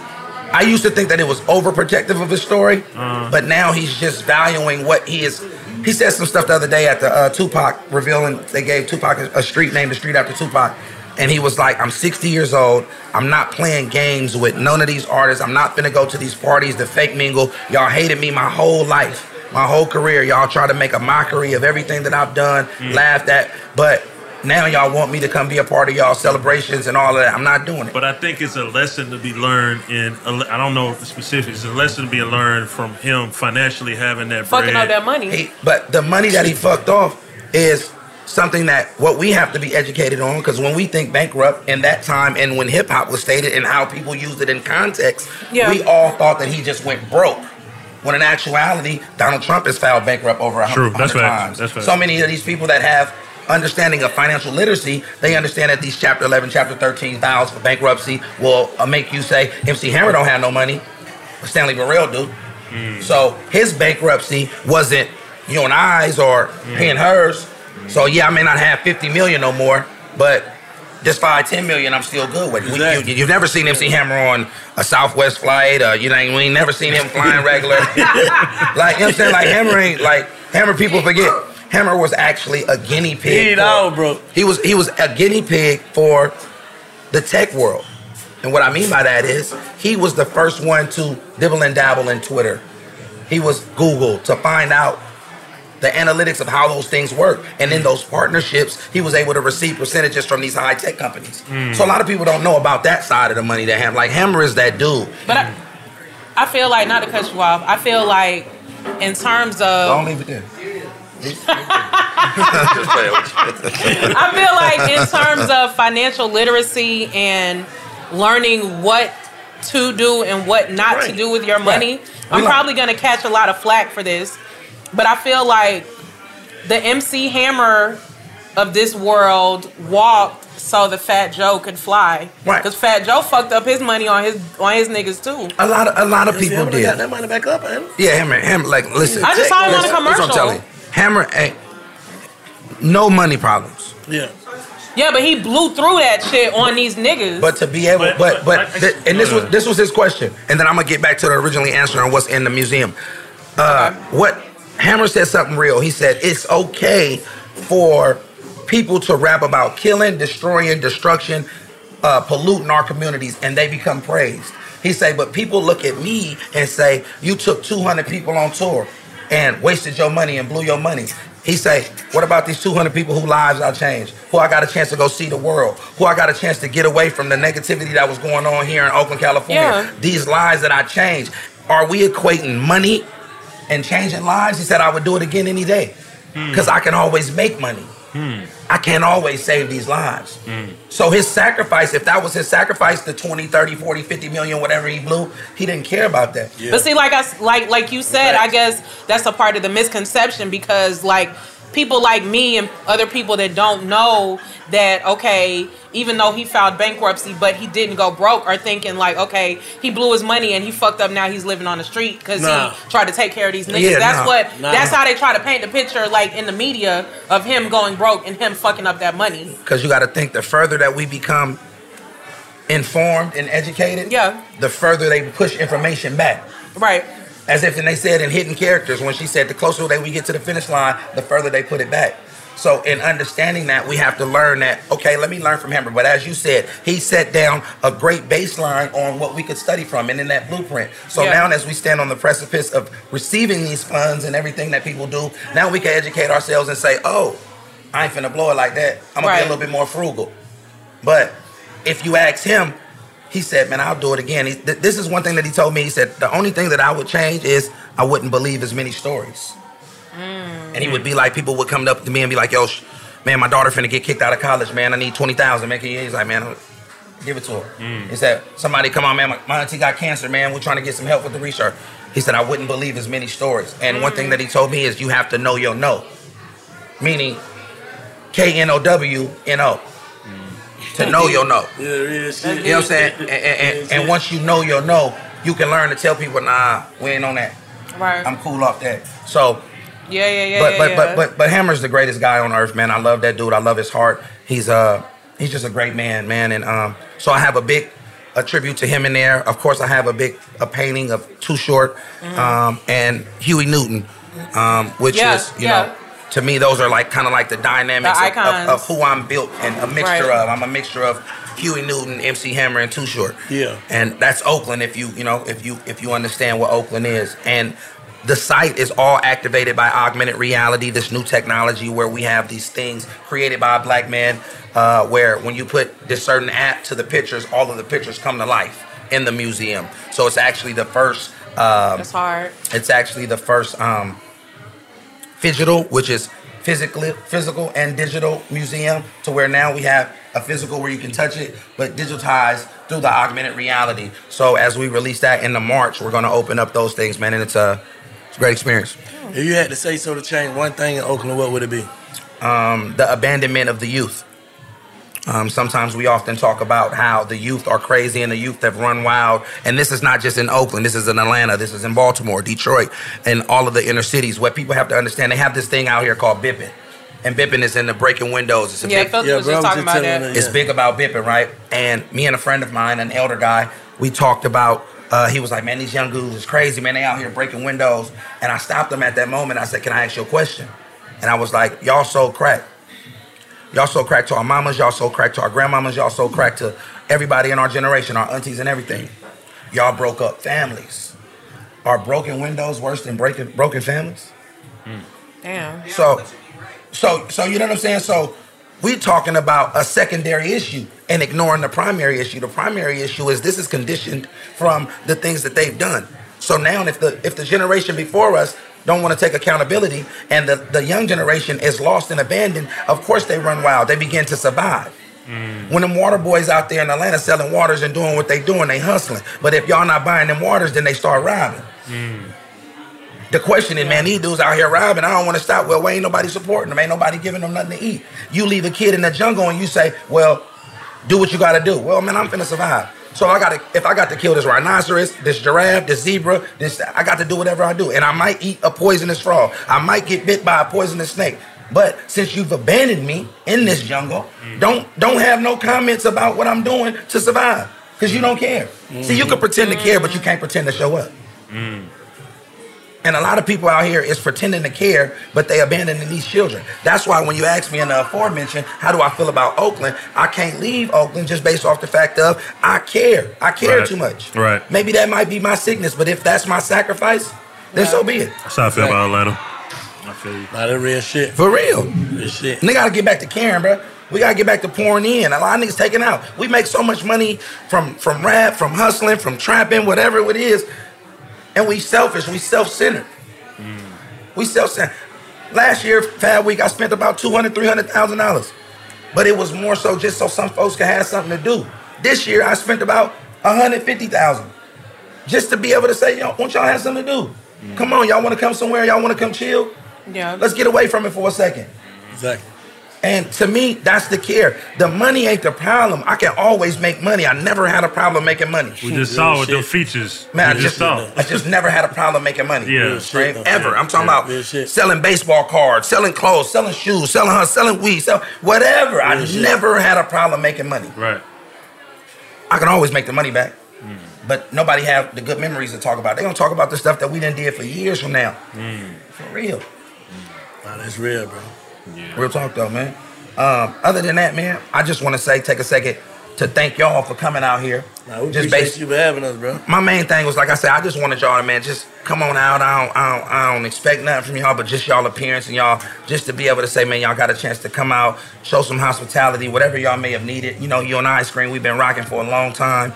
I used to think that it was overprotective of his story, but now he's just valuing what he is. He said some stuff the other day at the Tupac revealing, they gave Tupac a street, named the street after Tupac. And he was like, I'm 60 years old. I'm not playing games with none of these artists. I'm not finna go to these parties to fake mingle. Y'all hated me my whole life, my whole career. Y'all try to make a mockery of everything that I've done, laughed at. But now y'all want me to come be a part of y'all celebrations and all of that. I'm not doing it.
But I think it's a lesson to be learned I don't know the specifics. It's a lesson to be learned from him financially having that
fucking up that money.
But the money that he fucked off is something that what we have to be educated on, because when we think bankrupt in that time and when hip hop was stated and how people used it in context, we all thought that he just went broke. When in actuality, Donald Trump has filed bankrupt over 100 times.
That's right.
So many of these people that have understanding of financial literacy, they understand that these Chapter 11, Chapter 13 files for bankruptcy will make you say, MC Hammer don't have no money, but Stanley Burrell do. So his bankruptcy wasn't you and I's or he and hers. So yeah, I may not have 50 million no more, but just 5-10 million, I'm still good with. Exactly. You've never seen MC Hammer on a Southwest flight. We ain't never seen him flying regular. Like, you know what I'm saying? Like, Hammer people forget. Hammer was actually a guinea pig. He was a guinea pig for the tech world. And what I mean by that is he was the first one to dibble and dabble in Twitter. He was Google to find out the analytics of how those things work. And in those partnerships, he was able to receive percentages from these high tech companies. So a lot of people don't know about that side of the money that Hammer. Like, Hammer is that dude.
But I feel like, not to cut you off, I feel like in terms of...
Don't leave it there.
I feel like in terms of financial literacy and learning what to do and what not to do with your money. I'm probably gonna catch a lot of flack for this, but I feel like the MC Hammer of this world walked so the Fat Joe could fly. Right. Because Fat Joe fucked up his money on his niggas too.
A lot of people did.
Got that money back up, man.
Yeah, Hammer. Like, listen.
I just saw him on a commercial.
That's what I'm telling you. Hammer ain't no money problems.
Yeah.
Yeah, but he blew through that shit on these niggas.
But to be able, this was his question, and then I'm gonna get back to the originally answer on what's in the museum. What Hammer said something real. He said it's okay for people to rap about killing, destroying, destruction, polluting our communities, and they become praised. He said, but people look at me and say, you took 200 people on tour and wasted your money and blew your money. He say, what about these 200 people whose lives I changed, who I got a chance to go see the world, who I got a chance to get away from the negativity that was going on here in Oakland, California, these lives that I changed. Are we equating money and changing lives? He said, I would do it again any day because I can always make money. I can't always save these lives. So his sacrifice, if that was his sacrifice, the 20, 30, 40, 50 million, whatever he blew, he didn't care about that.
But see, like you said, I guess that's a part of the misconception because like people like me and other people that don't know that, okay, even though he filed bankruptcy, but he didn't go broke, are thinking like, okay, he blew his money and he fucked up, now he's living on the street because he tried to take care of these niggas. That's how they try to paint the picture, like in the media, of him going broke and him fucking up that money.
Because you got to think, the further that we become informed and educated, the further they push information back.
Right.
As if, and they said in Hidden Characters, when she said the closer that we get to the finish line, the further they put it back. So in understanding that, we have to learn that, okay, let me learn from Hammer. But as you said, he set down a great baseline on what we could study from and in that blueprint. So now as we stand on the precipice of receiving these funds and everything that people do, now we can educate ourselves and say, oh, I ain't finna blow it like that. I'm gonna be a little bit more frugal. But if you ask him, he said, man, I'll do it again. This is one thing that he told me. He said, the only thing that I would change is I wouldn't believe as many stories. And he would be like, people would come up to me and be like, yo, man, my daughter finna get kicked out of college, man. I need $20,000, man. He's like, man, give it to her. He said, somebody come on, man, my auntie got cancer, man. We're trying to get some help with the research. He said, I wouldn't believe as many stories. And one thing that he told me is you have to know your no. Meaning KNOWNO. To know your no. You know what I'm saying? And once you know your no, you can learn to tell people, nah, we ain't on that.
Right.
I'm cool off that. So
Yeah.
But Hammer's the greatest guy on earth, man. I love that dude. I love his heart. He's just a great man. And so I have a tribute to him in there. Of course, I have a painting of Too Short and Huey Newton, which is, you know, to me, those are like kind of like the dynamics of who I'm built and a mixture of. I'm a mixture of Huey Newton, MC Hammer, and Too Short. Yeah. And that's Oakland if you understand what Oakland is. And the site is all activated by augmented reality, this new technology where we have these things created by a black man, where when you put this certain app to the pictures, all of the pictures come to life in the museum. So it's actually the first.
That's hard.
It's actually the first phygital, which is physical and digital museum, to where now we have a physical where you can touch it, but digitized through the augmented reality. So as we release that in the March, we're going to open up those things, man, and it's a great experience.
If you had to say so to change one thing in Oakland, what would it be?
The abandonment of the youth. Sometimes we often talk about how the youth are crazy and the youth have run wild. And this is not just in Oakland. This is in Atlanta. This is in Baltimore, Detroit, and all of the inner cities. What people have to understand, they have this thing out here called bipping. And bipping is in the breaking windows. It's
was just talking about that.
It's big about bipping, right? And me and a friend of mine, an elder guy, we talked about, he was like, man, these young dudes is crazy, man. They out here breaking windows. And I stopped him at that moment. I said, can I ask you a question? And I was like, y'all sold crack. Y'all sold crack to our mamas, y'all sold crack to our grandmamas, y'all sold crack to everybody in our generation, our aunties and everything. Y'all broke up families. Are broken windows worse than broken families?
Damn.
So you know what I'm saying? So we're talking about a secondary issue and ignoring the primary issue. The primary issue is this is conditioned from the things that they've done. So now if the generation before us don't want to take accountability and the young generation is lost and abandoned, of course they run wild. They begin to survive. When them water boys out there in Atlanta selling waters and doing what they doing, they hustling. But if y'all not buying them waters, then they start robbing. The question is, man, these dudes out here robbing, I don't want to stop. Well, ain't nobody supporting them. Ain't nobody giving them nothing to eat. You leave a kid in the jungle and you say, well, do what you got to do. Well, man, I'm finna survive. So if I got to kill this rhinoceros, this giraffe, this zebra, I got to do whatever I do. And I might eat a poisonous frog. I might get bit by a poisonous snake. But since you've abandoned me in this jungle, don't have no comments about what I'm doing to survive. Because you don't care. See, you can pretend to care, but you can't pretend to show up. And a lot of people out here is pretending to care, but they abandoning these children. That's why when you ask me in the aforementioned, how do I feel about Oakland? I can't leave Oakland just based off the fact of I care. I care too much.
Right.
Maybe that might be my sickness, but if that's my sacrifice, then so be it.
That's how I feel about Atlanta. I feel you.
Nah, that real shit.
For real.
Real shit.
And they gotta get back to caring, bro. We gotta get back to pouring in. A lot of niggas taking out. We make so much money from rap, from hustling, from trapping, whatever it is. And we selfish, we self-centered. We self-centered. Last year, Fab Week, I spent about $200,000, $300,000. But it was more so just so some folks could have something to do. This year, I spent about $150,000. Just to be able to say, yo, won't y'all have something to do? Come on, y'all want to come somewhere? Y'all want to come chill?
Yeah.
Let's get away from it for a second.
Exactly.
And to me, that's the care. The money ain't the problem. I can always make money. I never had a problem making money.
We just saw with them features.
Man, I just never had a problem making money.
Yeah.
Right? Ever. I'm talking about selling baseball cards, selling clothes, selling shoes, selling weed, whatever. I never had a problem making money.
Right.
I can always make the money back. But nobody have the good memories to talk about. They gonna talk about the stuff that we done did for years from now. For real.
Nah, that's real, bro.
Yeah. Real talk though, man. Other than that, man, I just want to take a second to thank y'all for coming out here.
Nah, we appreciate you for having us, bro.
My main thing was, like I said, I just wanted y'all to, man, just come on out. I don't expect nothing from y'all, but just y'all appearance and y'all just to be able to say, man, y'all got a chance to come out, show some hospitality, whatever y'all may have needed. You know, you and Ice Cream, we've been rocking for a long time.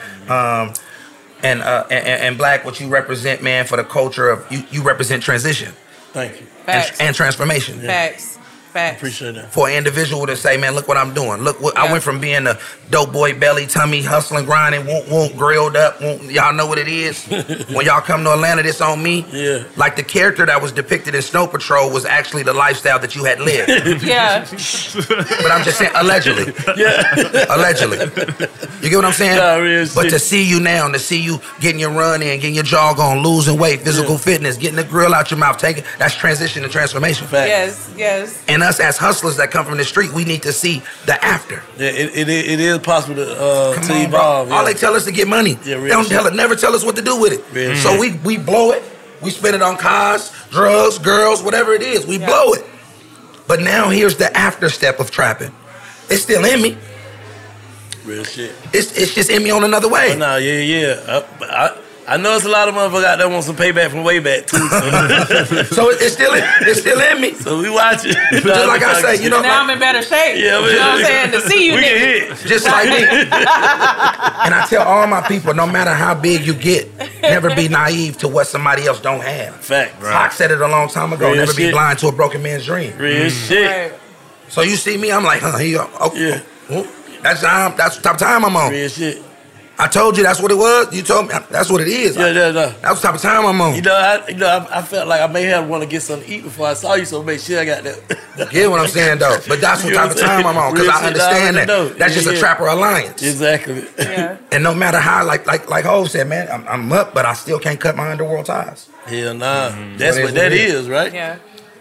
And Black, what you represent, man, for the culture of you represent transition.
Thank you.
And transformation.
Facts. Facts.
Appreciate that.
For an individual to say, man, look what I'm doing. Look, I went from being a dope boy, belly, tummy, hustling, grinding, grilled up. Y'all know what it is. When y'all come to Atlanta, this on me.
Yeah.
Like the character that was depicted in Snow Patrol was actually the lifestyle that you had lived.
Yeah.
But I'm just saying, allegedly.
Yeah.
Allegedly. You get what I'm saying?
Nah, real
but
shit.
to see you now, to see you getting your run in, getting your jog on, losing weight, physical fitness, getting the grill out your mouth, that's transition and transformation.
Yes.
And us as hustlers that come from the street, we need to see the after.
Yeah, it is possible to evolve.
Bro. All they tell us to get money.
Yeah,
they don't never tell us what to do with it.
Real
so we blow it. We spend it on cars, drugs, girls, whatever it is. We blow it. But now here's the after step of trapping. It's still in me.
Real shit.
It's just in me on another way.
Oh, no, yeah. I know it's a lot of motherfuckers out there want some payback from way back too.
So it's still in me.
So we watch it.
Just like I say, you know.
Now I'm in better shape.
Yeah,
you know what I'm saying? To see you,
we
nigga.
get hit.
Just like me. And I tell all my people, no matter how big you get, never be naive to what somebody else don't have.
Fact.
Pac said it a long time ago.
Real
Never be
shit.
blind to a broken man's dream.
Real shit.
Right.
So you see me, I'm like, here you go. Okay.
Yeah.
That's the type of time I'm on.
Real shit.
I told you that's what it was. You told me that's what it is.
Yeah.
That's the type of time I'm on.
I felt like I may have want to get something to eat before I saw you, so make sure I got that.
You get what I'm saying, though? But that's what type of time I'm on, because I understand that. That's just a trapper alliance.
Exactly.
Yeah.
And no matter how, like Hov said, man, I'm up, but I still can't cut my underworld ties.
Hell nah. That's what that is, right?
Yeah.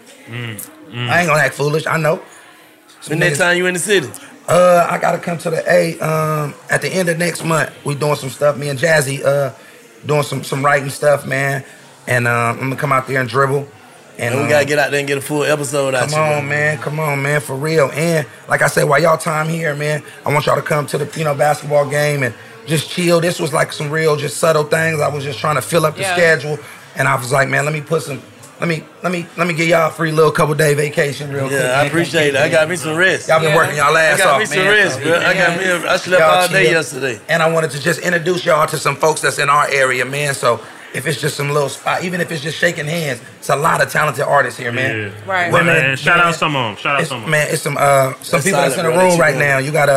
I ain't gonna act foolish. I know.
When next time you in the city?
I gotta come to the A at the end of next month. We doing some stuff. Me and Jazzy doing some writing stuff, man. And I'm gonna come out there and dribble.
And we gotta get out there and get a full episode out.
Come on, man, for real. And like I said, while y'all time here, man, I want y'all to come to the basketball game and just chill. This was like some real, just subtle things. I was just trying to fill up the schedule, and I was like, man, let me put some. Let me give y'all a free little couple day vacation real quick.
Yeah, I appreciate it. I got me some rest.
Y'all been working y'all ass off, man.
I got me some rest, bro. I slept all day yesterday.
And I wanted to just introduce y'all to some folks that's in our area, man. So if it's just some little spot, even if it's just shaking hands, it's a lot of talented artists here, man.
Yeah.
Right.
Well, man, shout out some of them.
Man, it's some people that's in the room right now. You got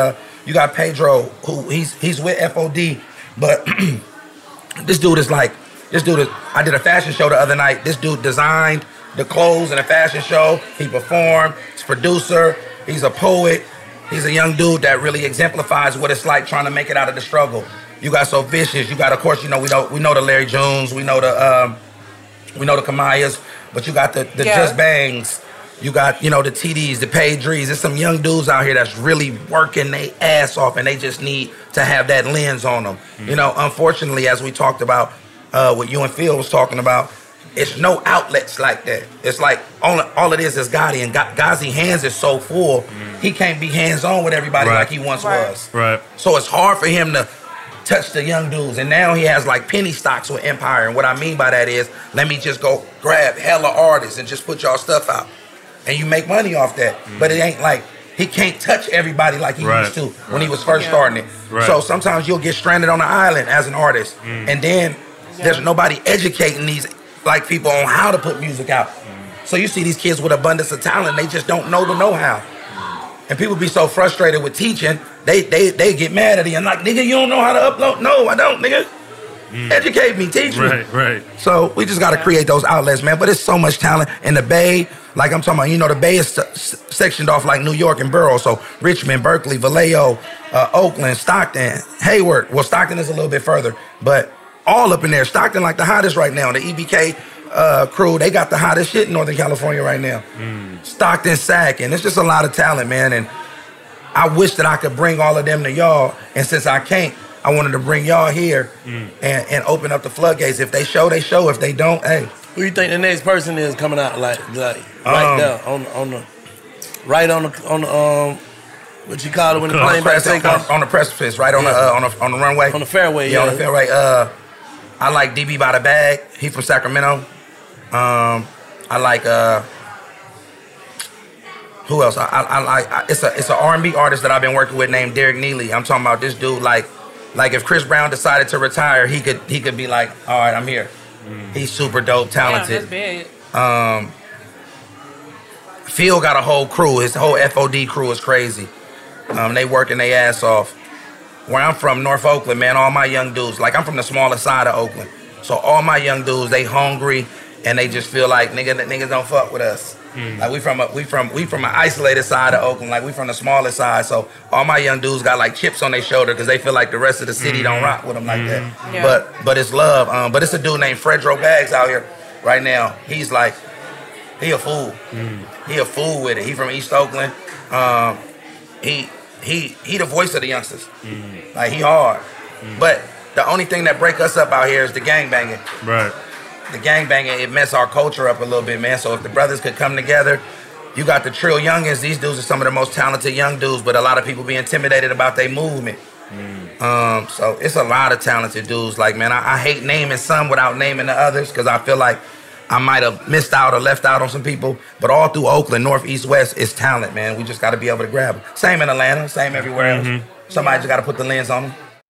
You got Pedro, who he's with FOD, but this dude is, I did a fashion show the other night. This dude designed the clothes in a fashion show. He performed, he's a producer, he's a poet. He's a young dude that really exemplifies what it's like trying to make it out of the struggle. You got So Vicious. You got, of course, we know the Larry Jones. We know the Kamayas. But you got the Just Bangs. You got, the TDs, the Pedries. There's some young dudes out here that's really working their ass off, and they just need to have that lens on them. Mm-hmm. Unfortunately, as we talked about, what you and Phil was talking about, it's no outlets like that. It's like all it is Gotti, and Ghazi hands is so full, he can't be hands-on with everybody like he once was.
Right.
So it's hard for him to touch the young dudes. And now he has like penny stocks with Empire. And what I mean by that is, let me just go grab hella artists and just put y'all stuff out. And you make money off that. But it ain't like, he can't touch everybody like he used to when he was first starting it. Right. So sometimes you'll get stranded on an island as an artist. And then there's nobody educating these people on how to put music out. So you see these kids with abundance of talent, they just don't know the know-how. And people be so frustrated with teaching, they get mad at you. I'm like, nigga, you don't know how to upload? No, I don't, nigga. Educate me, teach me.
Right.
So we just got to create those outlets, man. But it's so much talent. In the Bay, like I'm talking about, the Bay is sectioned off like New York and boroughs. So Richmond, Berkeley, Vallejo, Oakland, Stockton, Hayward. Well, Stockton is a little bit further, but all up in there. Stockton like the hottest right now. The EBK crew, they got the hottest shit in Northern California right now. Stockton, Sac, and it's just a lot of talent, man. And I wish that I could bring all of them to y'all. And since I can't, I wanted to bring y'all here and open up the floodgates. If they show, they show. If they don't, hey.
Who you think the next person is coming out like right there on the what you call it when the plane take off?
On the precipice, right on the runway.
On the fairway,
on the fairway. I like DB by the Bag. He from Sacramento. I like who else? I like it's a R&B artist that I've been working with named Derek Neely. I'm talking about this dude like if Chris Brown decided to retire, he could be like, all right, I'm here. He's super dope, talented.
Yeah, that's big.
Phil got a whole crew. His whole FOD crew is crazy. They working their ass off. Where I'm from, North Oakland, man, all my young dudes, I'm from the smaller side of Oakland. So all my young dudes, they hungry and they just feel like niggas don't fuck with us. Like we from an isolated side of Oakland, we from the smaller side. So all my young dudes got chips on their shoulder because they feel like the rest of the city don't rock with them like that. Yeah. But it's love. But it's a dude named Fredro Baggs out here right now. He's he a fool. He a fool with it. He from East Oakland. He the voice of the youngsters. He hard. But the only thing that break us up out here is the gangbanging.
Right.
The gangbanging, it mess our culture up a little bit, man. So if the brothers could come together, you got the Trill Youngins. These dudes are some of the most talented young dudes, but a lot of people be intimidated about their movement. So it's a lot of talented dudes. Man, I hate naming some without naming the others because I feel like I might have missed out or left out on some people. But all through Oakland, North, East, West, it's talent, man. We just got to be able to grab them. Same in Atlanta, same everywhere else. Somebody just got to put the lens on them.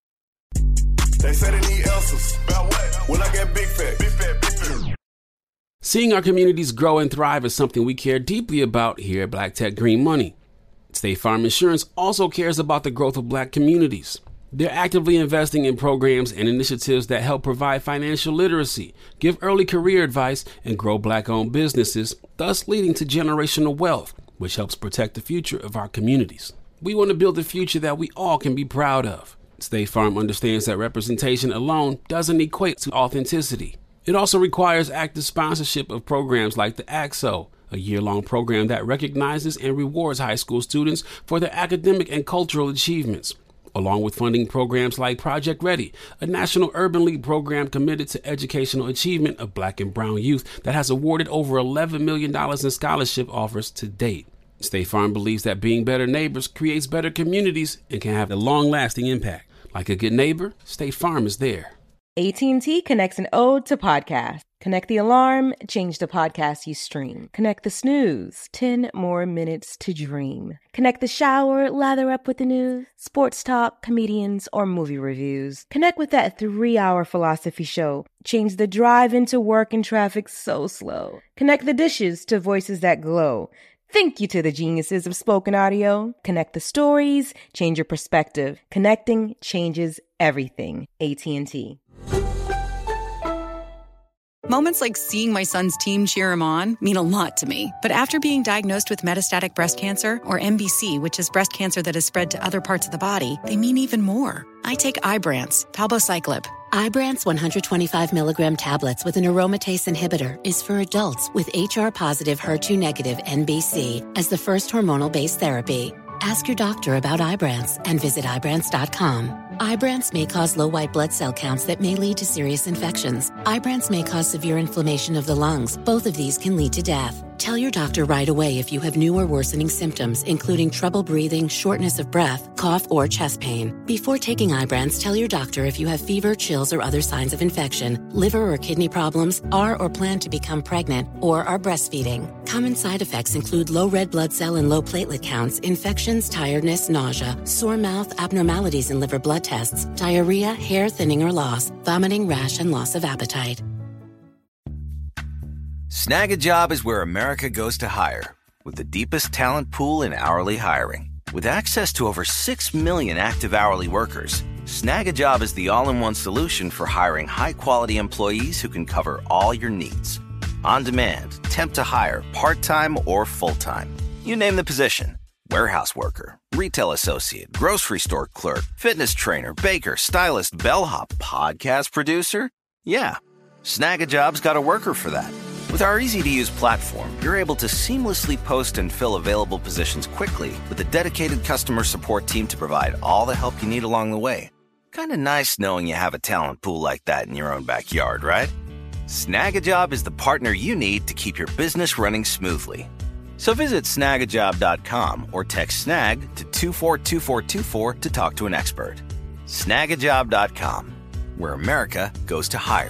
They said they need answers. About what? When I get big fat. Big fat, big fat.
Seeing our communities grow and thrive is something we care deeply about here at Black Tech Green Money. State Farm Insurance also cares about the growth of Black communities. They're actively investing in programs and initiatives that help provide financial literacy, give early career advice, and grow Black-owned businesses, thus leading to generational wealth, which helps protect the future of our communities. We want to build a future that we all can be proud of. State Farm understands that representation alone doesn't equate to authenticity. It also requires active sponsorship of programs like the AXO, a year-long program that recognizes and rewards high school students for their academic and cultural achievements, along with funding programs like Project Ready, a National Urban League program committed to educational achievement of Black and brown youth that has awarded over $11 million in scholarship offers to date. State Farm believes that being better neighbors creates better communities and can have a long-lasting impact. Like a good neighbor, State Farm is there.
AT&T connects an ode to podcast. Connect the alarm, change the podcast you stream. Connect the snooze, 10 more minutes to dream. Connect the shower, lather up with the news, sports talk, comedians, or movie reviews. Connect with that 3-hour philosophy show. Change the drive into work and traffic so slow. Connect the dishes to voices that glow. Thank you to the geniuses of spoken audio. Connect the stories, change your perspective. Connecting changes everything. AT&T.
Moments like seeing my son's team cheer him on mean a lot to me. But after being diagnosed with metastatic breast cancer, or MBC, which is breast cancer that has spread to other parts of the body, they mean even more. I take Ibrance, palbociclib.
Ibrance 125 milligram tablets with an aromatase inhibitor is for adults with HR-positive, HER2-negative NBC as the first hormonal-based therapy. Ask your doctor about Ibrance and visit Ibrance.com. Ibrance may cause low white blood cell counts that may lead to serious infections. Ibrance may cause severe inflammation of the lungs. Both of these can lead to death. Tell your doctor right away if you have new or worsening symptoms, including trouble breathing, shortness of breath, cough, or chest pain. Before taking Ibrance, tell your doctor if you have fever, chills, or other signs of infection, liver or kidney problems, are or plan to become pregnant, or are breastfeeding. Common side effects include low red blood cell and low platelet counts, infections, tiredness, nausea, sore mouth, abnormalities in liver blood tests, diarrhea, hair thinning or loss, vomiting, rash, and loss of appetite.
Snag a Job is where America goes to hire, with the deepest talent pool in hourly hiring. With access to over 6 million active hourly workers, Snag a Job is the all-in-one solution for hiring high-quality employees who can cover all your needs. On demand, temp to hire, part-time or full-time. You name the position. Warehouse worker, retail associate, grocery store clerk, fitness trainer, baker, stylist, bellhop, podcast producer. Yeah, Snag a Job's got a worker for that. With our easy-to-use platform, you're able to seamlessly post and fill available positions quickly with a dedicated customer support team to provide all the help you need along the way. Kind of nice knowing you have a talent pool like that in your own backyard, right? Snag a Job is the partner you need to keep your business running smoothly. So visit snagajob.com or text SNAG to 242424 to talk to an expert. Snagajob.com, where America goes to hire.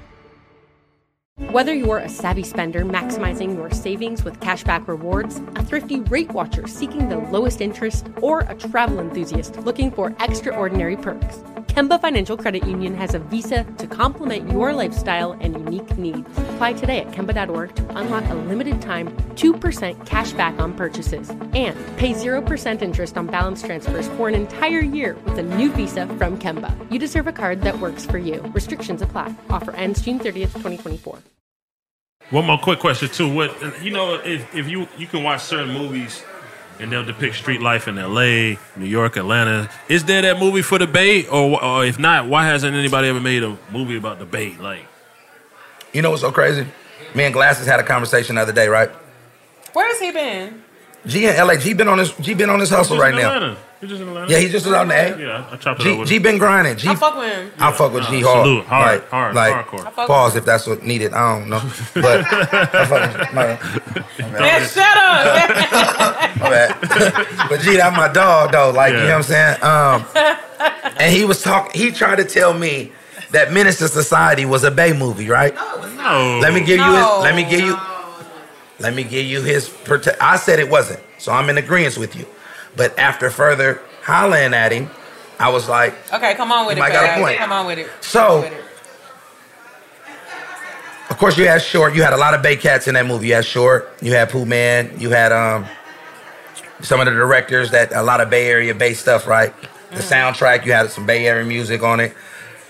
Whether you're a savvy spender maximizing your savings with cashback rewards, a thrifty rate watcher seeking the lowest interest, or a travel enthusiast looking for extraordinary perks, Kemba Financial Credit Union has a visa to complement your lifestyle and unique needs. Apply today at Kemba.org to unlock a limited-time 2% cash back on purchases and pay 0% interest on balance transfers for an entire year with a new visa from Kemba. You deserve a card that works for you. Restrictions apply. Offer ends June 30th, 2024.
One more quick question too. What, you know, if you can watch certain movies and they'll depict street life in L.A., New York, Atlanta, is there that movie for the Bay? Or if not, why hasn't anybody ever made a movie about the Bay? Like,
you know what's so crazy? Me and Glasses had a conversation the other day, right?
Where has he been?
G in L.A. G been on his hustle right now.
He's just in Atlanta.
Yeah, he's just out in the A.
Yeah, I chopped it up with
G been grinding.
I fuck with him.
I fuck with G hard.
Salute. Hard,
like,
hardcore.
Pause if that's what needed. I don't know. But I fuck with
Man, shut up.
my bad. But G, that's my dog though. Like, you know what I'm saying? And he was talking. He tried to tell me that Menace to Society was a Bay movie, right?
No.
Let me give you his. I said it wasn't, so I'm in agreement with you. But after further hollering at him, I was like,
okay, come on with it.
I got a point.
Come on with it.
So, of course, you had Short. You had a lot of Bay cats in that movie. You had Short. You had Pooh Man. You had some of the directors that a lot of Bay Area Bay stuff, right? The soundtrack, you had some Bay Area music on it.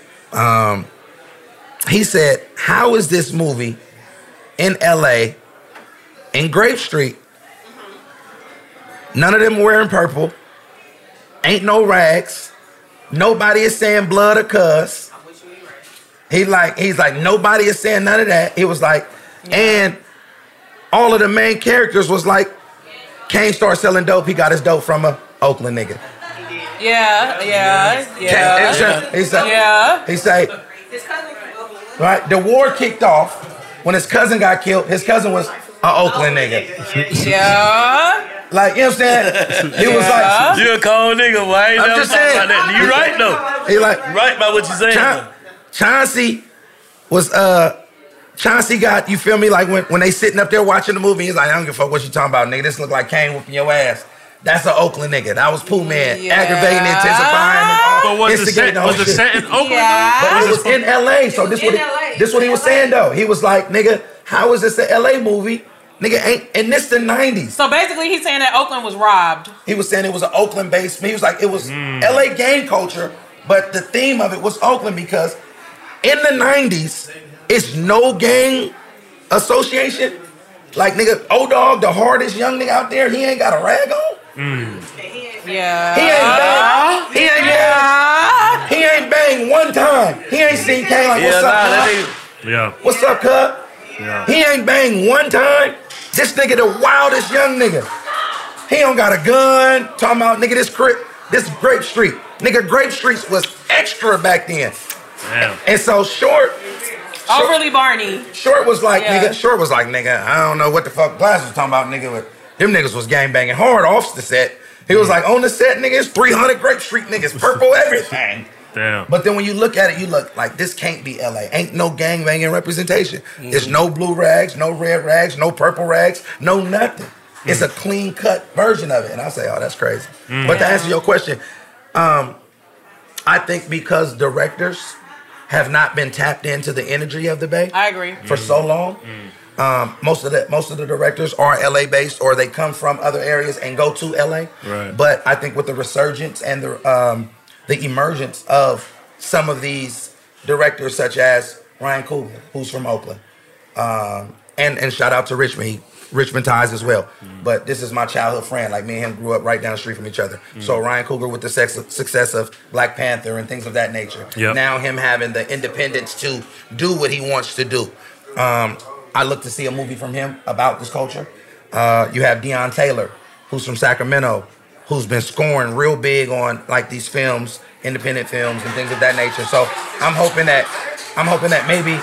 He said, how is this movie in L.A., in Grape Street, none of them wearing purple, ain't no rags, nobody is saying blood or cuss. He's like, nobody is saying none of that. He was like, and all of the main characters was like, Kane started selling dope. He got his dope from a Oakland nigga.
Yeah.
He said, right, the war kicked off when his cousin got killed. His cousin was an Oakland nigga.
Yeah.
Like, you know what I'm saying? He was like,
you a cold nigga, boy. I ain't never talking about that. You right though.
He like,
right by what you saying.
Chauncey got, you feel me? Like when they sitting up there watching the movie, he's like, I don't give a fuck what you talking about, nigga. This look like Kane whooping your ass. That's an Oakland nigga. That was Pooh Man. Aggravating, intensifying,
but
instigating the whole shit.
Was it set in Oakland?
But it was in L.A., so this what he was saying, though. He was like, nigga, how is this an L.A. movie? Nigga ain't, and this the 90s.
So basically, he's saying that Oakland was robbed.
He was saying it was an Oakland-based. He was like, it was LA gang culture, but the theme of it was Oakland because in the 90s, it's no gang association. Like, nigga, O-Dog, the hardest young nigga out there, he ain't got a rag on.
Yeah.
He ain't banged one time. He ain't seen Kane like, what's up, cuz?
Yeah.
What's up, cuz?
Yeah.
He ain't banged one time. This nigga the wildest young nigga. He don't got a gun. Talking about, nigga, this Grape Street. Nigga, Grape Street was extra back then.
Damn.
And so Short,
Overly Barney.
Short was like, nigga, I don't know what the fuck Glass was talking about, nigga. But them niggas was gang banging hard off the set. He was like, on the set, nigga, it's 300 Grape Street niggas, purple everything.
Damn.
But then when you look at it, you look like, this can't be LA. Ain't no gang banging representation. There's no blue rags, no red rags, no purple rags, no nothing. It's a clean cut version of it. And I say, oh, that's crazy. But to answer your question, I think because directors have not been tapped into the energy of the Bay.
I agree.
For so long. Most of the directors are LA based or they come from other areas and go to LA.
Right.
But I think with the resurgence and the emergence of some of these directors such as Ryan Coogler, who's from Oakland. And shout out to Richmond ties as well. But this is my childhood friend. Like me and him grew up right down the street from each other. So Ryan Coogler with the success of Black Panther and things of that nature.
Yep.
Now him having the independence to do what he wants to do. I look to see a movie from him about this culture. You have Deion Taylor, who's from Sacramento, who's been scoring real big on like these films, independent films and things of that nature. So I'm hoping that maybe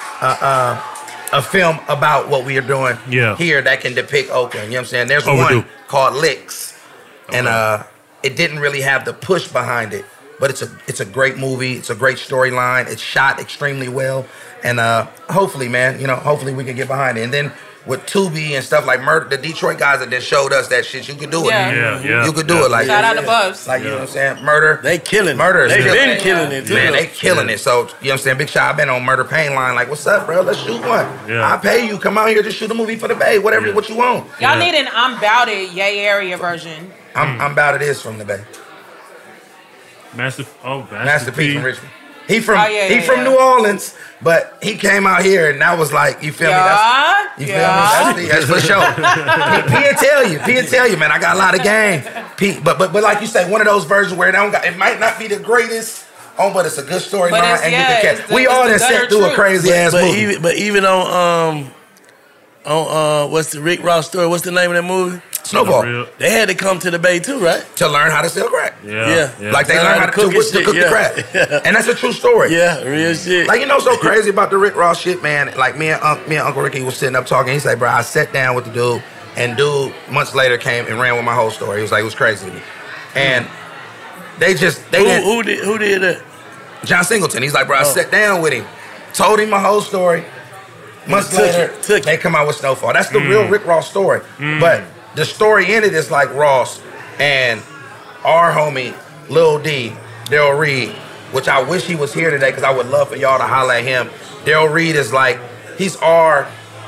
a film about what we are doing here that can depict Oakland. You know what I'm saying? There's one called Licks, and it didn't really have the push behind it, but it's a great movie. It's a great storyline. It's shot extremely well, and hopefully, man, hopefully we can get behind it. And then with Tubi and stuff like Murder, the Detroit guys that just showed us that shit, you could do it. You could do it. Like,
shout out to Buffs.
Like, you know what I'm saying? Murder.
They killing it.
Murder.
They've been killing it, too.
Man, they killing it. So, you know what I'm saying? Big shot. I've been on Murder Pain Line. Like, what's up, bro? Let's shoot one.
Yeah.
I'll pay you. Come out here to shoot a movie for the Bay. Whatever, what you want.
Y'all need an I'm Bout It Yay Area version.
I'm Bout It is from the Bay.
Master
P from Richmond. He from New Orleans, but he came out here and that was like, you feel me? That's for sure. P'll tell you, man. I got a lot of game. But like you say, one of those versions where it might not be the greatest. But it's a good storyline, and you can catch. We all done sat through a crazy ass movie.
But even on what's the Rick Ross story? What's the name of that movie?
Snowball.
They had to come to the Bay too, right?
To learn how to sell crack.
Yeah.
Like they learned how to cook the crack.
Yeah.
And that's a true story.
Yeah, real shit.
Like, so crazy about the Rick Ross shit, man. Like me and Uncle Ricky was sitting up talking. He said, bro, I sat down with the dude, and dude months later came and ran with my whole story. He was like, it was crazy to me. And who
did that?
John Singleton. He's like, bro, I sat down with him, told him my whole story. Months later, they come out with Snowfall. That's the real Rick Ross story. But the story in it is like Ross and our homie Lil D, Daryl Reed, which I wish he was here today because I would love for y'all to holler at him. Daryl Reed is like, he's like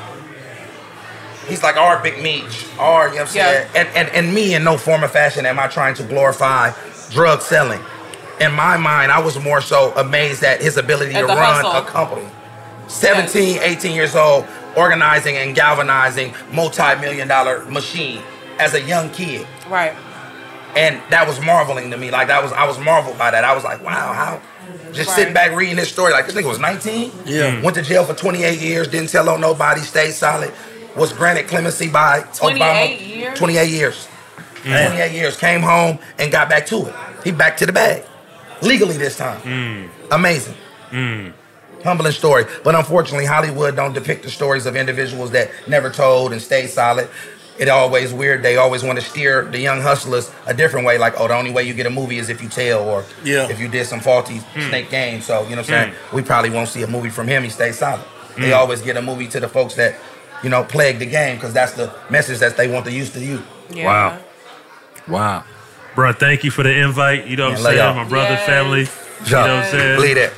our Big Meech, you know what I'm saying? And me in no form or fashion am I trying to glorify drug selling. In my mind, I was more so amazed at his ability to run a company. 17, 18 years old, organizing and galvanizing multi-million-dollar machine as a young kid.
Right.
And that was marveling to me. Like, I was marveled by that. I was like, wow, how? Just sitting back reading his story. Like, this nigga was 19.
Yeah.
Went to jail for 28 years, didn't tell on nobody, stayed solid. Was granted clemency by
28
Obama.
years?
28 years. 28 years. Came home and got back to it. He back to the bag. Legally this time. Amazing. Humbling story. But unfortunately, Hollywood don't depict the stories of individuals that never told and stayed solid. It always weird. They always want to steer the young hustlers a different way. Like, the only way you get a movie is if you tell or if you did some faulty snake game. So, you know what I'm saying? We probably won't see a movie from him. He stays solid. They always get a movie to the folks that, plague the game because that's the message that they want the youth to use.
Yeah.
Wow. Bro, thank you for the invite. You know what I'm saying? My brother, family. You know what I'm saying?
Believe that.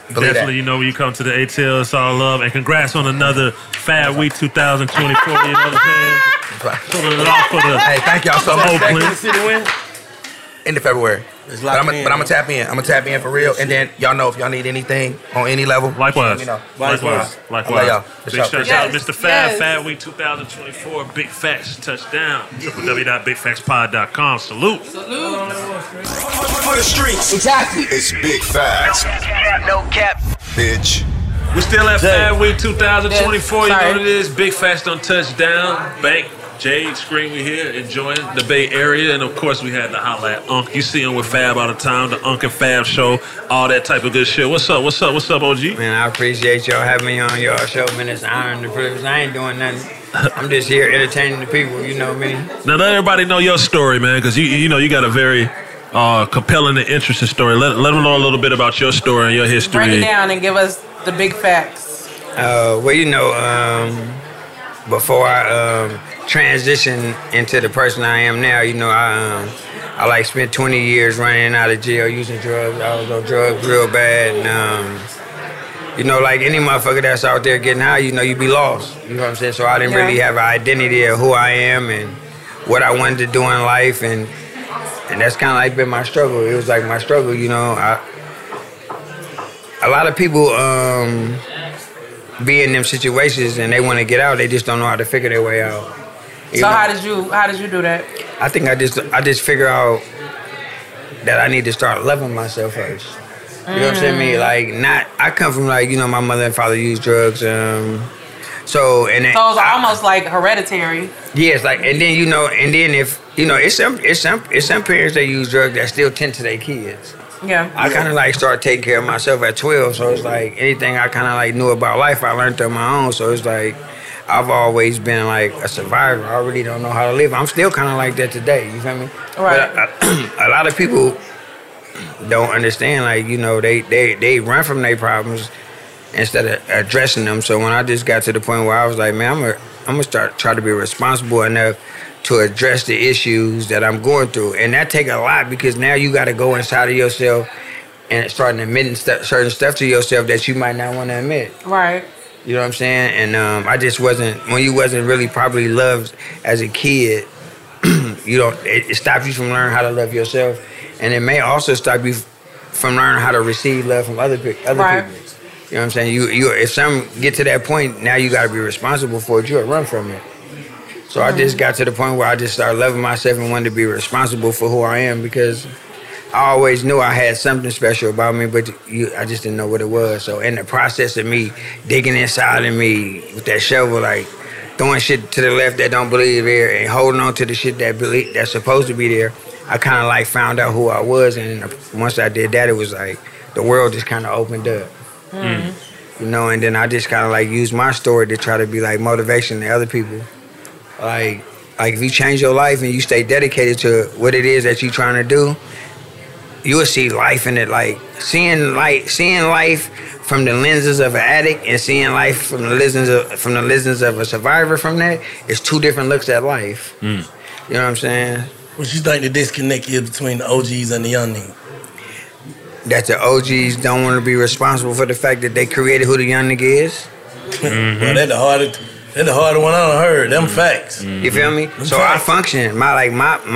Definitely, you know, when you come to the ATL, it's all love. And congrats on another Fab Week 2024. You know what I'm saying? Pulling it off for the
hey, thank y'all so much.
Oakland.
End of February. But I'm gonna tap in. I'm gonna tap in for real. And then y'all know if y'all need anything on any level.
Likewise.
Let me know.
Likewise.
I love y'all.
Big shout out to Mr. Fab. Fab Week 2024. Big Facts touchdown. www.bigfactspod.com. Salute.
For the streets. Exactly. It's Big Facts.
No cap.
Bitch.
We still at Fab Week 2024. You know what it is. Big Facts done touchdown. Bank. Jade Screen, we here enjoying the Bay Area, and of course we had to holla at Unc. You see him with Fab all the time, the Unc and Fab show, all that type of good shit. What's up, OG?
Man, I appreciate y'all having me on your show, man. It's an honor and a privilege. I ain't doing nothing. I'm just here entertaining the people, you know me.
Now let everybody know your story, man, because you know you got a very compelling and interesting story. Let them know a little bit about your story and your history.
Break it down and give us the big facts.
Well, you know, before I transition into the person I am now, you know, I like spent 20 years running out of jail using drugs. I was on drugs real bad, and you know, like any motherfucker that's out there getting high, you know, you be lost. You know what I'm saying? So I didn't really have an identity of who I am and what I wanted to do in life, and that's kind of like been my struggle. It was like my struggle, you know. A lot of people be in them situations and they want to get out. They just don't know how to figure their way out.
So how did you do that?
I think I just figure out that I need to start loving myself first. You know what I'm saying? I come from like, you know, my mother and father used drugs. So it's
almost like hereditary.
Yeah, it's like, and then if you know, it's some parents that use drugs that still tend to their kids.
Yeah.
I kind of like started taking care of myself at 12, so it's like anything I kind of like knew about life, I learned on my own. So it's like I've always been like a survivor. I really don't know how to live. I'm still kind of like that today. You feel me?
Right.
But a lot of people don't understand. Like, you know, they run from their problems instead of addressing them. So when I just got to the point where I was like, man, I'm gonna try to be responsible enough to address the issues that I'm going through. And that take a lot because now you got to go inside of yourself and start admitting certain stuff to yourself that you might not want to admit.
Right.
You know what I'm saying? And I just wasn't, when you wasn't really properly loved as a kid, it stops you from learning how to love yourself. And it may also stop you from learning how to receive love from other people.
Right.
You know what I'm saying? If some get to that point, now you got to be responsible for it. You'll run from it. So I just got to the point where I just started loving myself and wanted to be responsible for who I am because I always knew I had something special about me, but I just didn't know what it was. So in the process of me digging inside of me with that shovel, like throwing shit to the left that don't believe there and holding on to the shit that's supposed to be there, I kind of like found out who I was. And once I did that, it was like the world just kind of opened up. You know, and then I just kind of like used my story to try to be like motivation to other people. Like if you change your life and you stay dedicated to what it is that you're trying to do, you will see life in it. Like seeing life from the lenses of an addict and seeing life from the lenses of a survivor from that is two different looks at life. You know what I'm saying?
What you think the disconnect is between the OGs and the young niggas?
That the OGs don't want to be responsible for the fact that they created who the young nigga is.
Well, that's the harder one I done heard. Them facts.
You feel me? So I function. I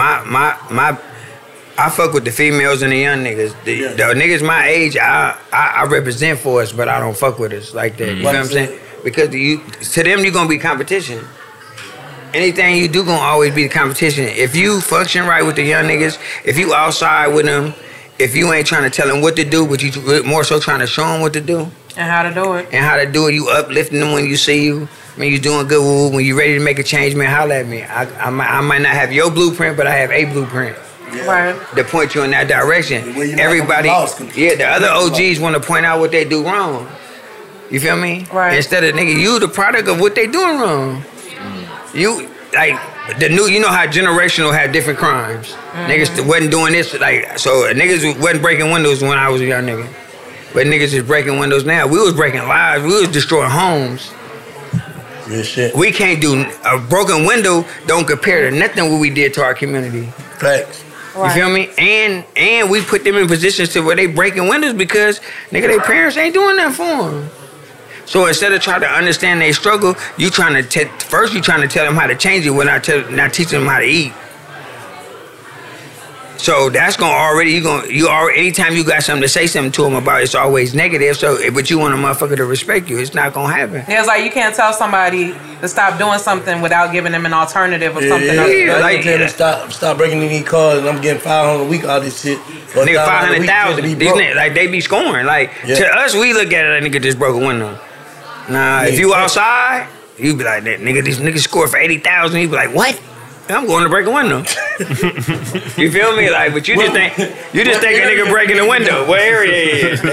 fuck with the females and the young niggas. The niggas my age, I represent for us, but I don't fuck with us like that. You know what I'm saying? Because to them, you're gonna be competition. Anything you do gonna always be the competition. If you function right with the young niggas, if you outside with them, if you ain't trying to tell them what to do, but you more so trying to show them what to do.
And how to do it.
You uplifting them when you see you. When you doing good, when you ready to make a change, man, holla at me. I might not have your blueprint, but I have a blueprint.
Right.
To point you in that direction. Everybody, the other OGs want to point out what they do wrong. You feel me?
Right.
Instead of, nigga, you the product of what they doing wrong. You, like, you know how generational had different crimes. Niggas wasn't doing this, like, so niggas wasn't breaking windows when I was a young nigga. But niggas is breaking windows now. We was breaking lives. We was destroying homes.
Real shit.
We can't do a broken window. Don't compare to nothing what we did to our community.
Facts.
You feel me? And we put them in positions to where they breaking windows because, nigga, their parents ain't doing that for them. So instead of trying to understand their struggle, you trying to first you trying to tell them how to change it without teaching them how to eat. So that's gonna already anytime you got something to say something to them about, it's always negative. So but you want a motherfucker to respect you, it's not gonna happen.
Yeah, it's like you can't tell somebody to stop doing something without giving them an alternative or something.
Yeah, like tell them stop breaking any cars, and I'm getting $500 a week all this shit.
Nigga, 500,000. These niggas, like they be scoring. Like to us, we look at it like nigga just broke a window. Nah, if you outside, you be like that nigga. These niggas score for 80,000. You be like, what? I'm going to break a window. You feel me? Like, but you just think a nigga breaking the window. What area is?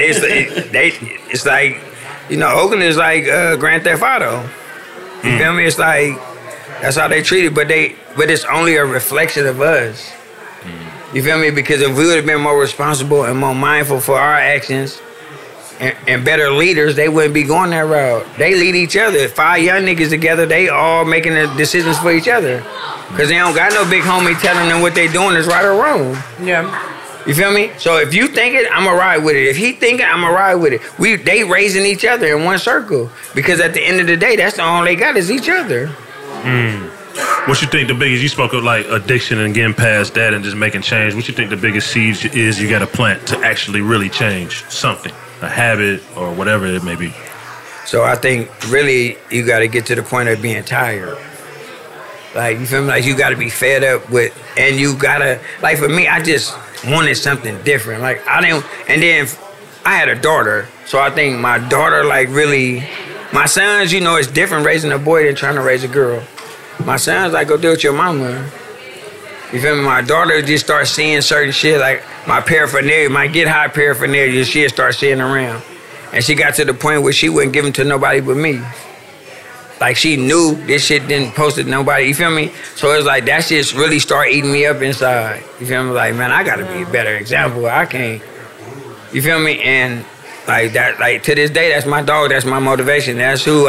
It's like, you know, Oakland is like Grand Theft Auto. You feel me? It's like that's how they treat it, but it's only a reflection of us. You feel me? Because if we would have been more responsible and more mindful for our actions and better leaders, they wouldn't be going that route. They lead each other. 5 young niggas together, they all making the decisions for each other. Because they don't got no big homie telling them what they doing is right or wrong.
Yeah.
You feel me? So if you think it, I'ma ride with it. If he think it, I'ma ride with it. They raising each other in one circle. Because at the end of the day, that's the all they got is each other.
What you think the biggest, you spoke of like addiction and getting past that and just making change. What you think the biggest seeds is you got to plant to actually really change something? A habit or whatever it may be.
So I think really you got to get to the point of being tired. Like, you feel me? Like, you got to be fed up with, and you got to, like, for me, I just wanted something different. Like, I didn't, and then I had a daughter. So I think my daughter, like, really, my sons, you know, it's different raising a boy than trying to raise a girl. My sons, like, go deal with your mama. You feel me? My daughter just starts seeing certain shit, like my paraphernalia, my get high paraphernalia, she'll start seeing around. And she got to the point where she wouldn't give them to nobody but me. Like, she knew this shit didn't post it to nobody, you feel me? So it's like, that shit really start eating me up inside. You feel me? Like, man, I gotta be a better example. I can't, you feel me? And like that, like to this day, that's my dog, that's my motivation. That's who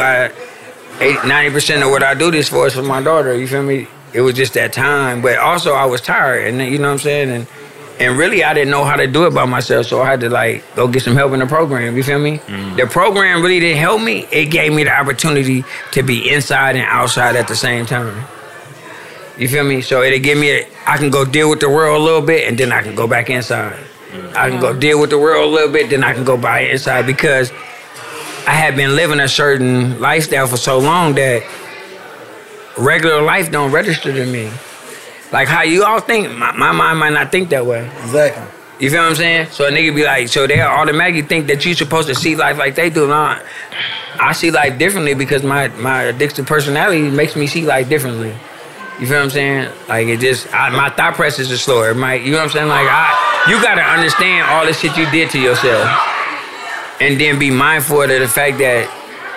90% of what I do this for is for my daughter, you feel me? It was just that time, but also I was tired, and you know what I'm saying? And really, I didn't know how to do it by myself, so I had to, like, go get some help in the program, you feel me? The program really didn't help me. It gave me the opportunity to be inside and outside at the same time. You feel me? So it'll give me, I can go deal with the world a little bit, and then I can go back inside. I can go deal with the world a little bit, then I can go back inside, because I had been living a certain lifestyle for so long that regular life don't register to me. Like how you all think, my mind might not think that way.
Exactly.
You feel what I'm saying? So a nigga be like, so they automatically think that you supposed to see life like they do. No, I see life differently because my addictive personality makes me see life differently. You feel what I'm saying? Like it just, my thought process is slower. You know what I'm saying? Like you gotta understand all the shit you did to yourself, and then be mindful of the fact that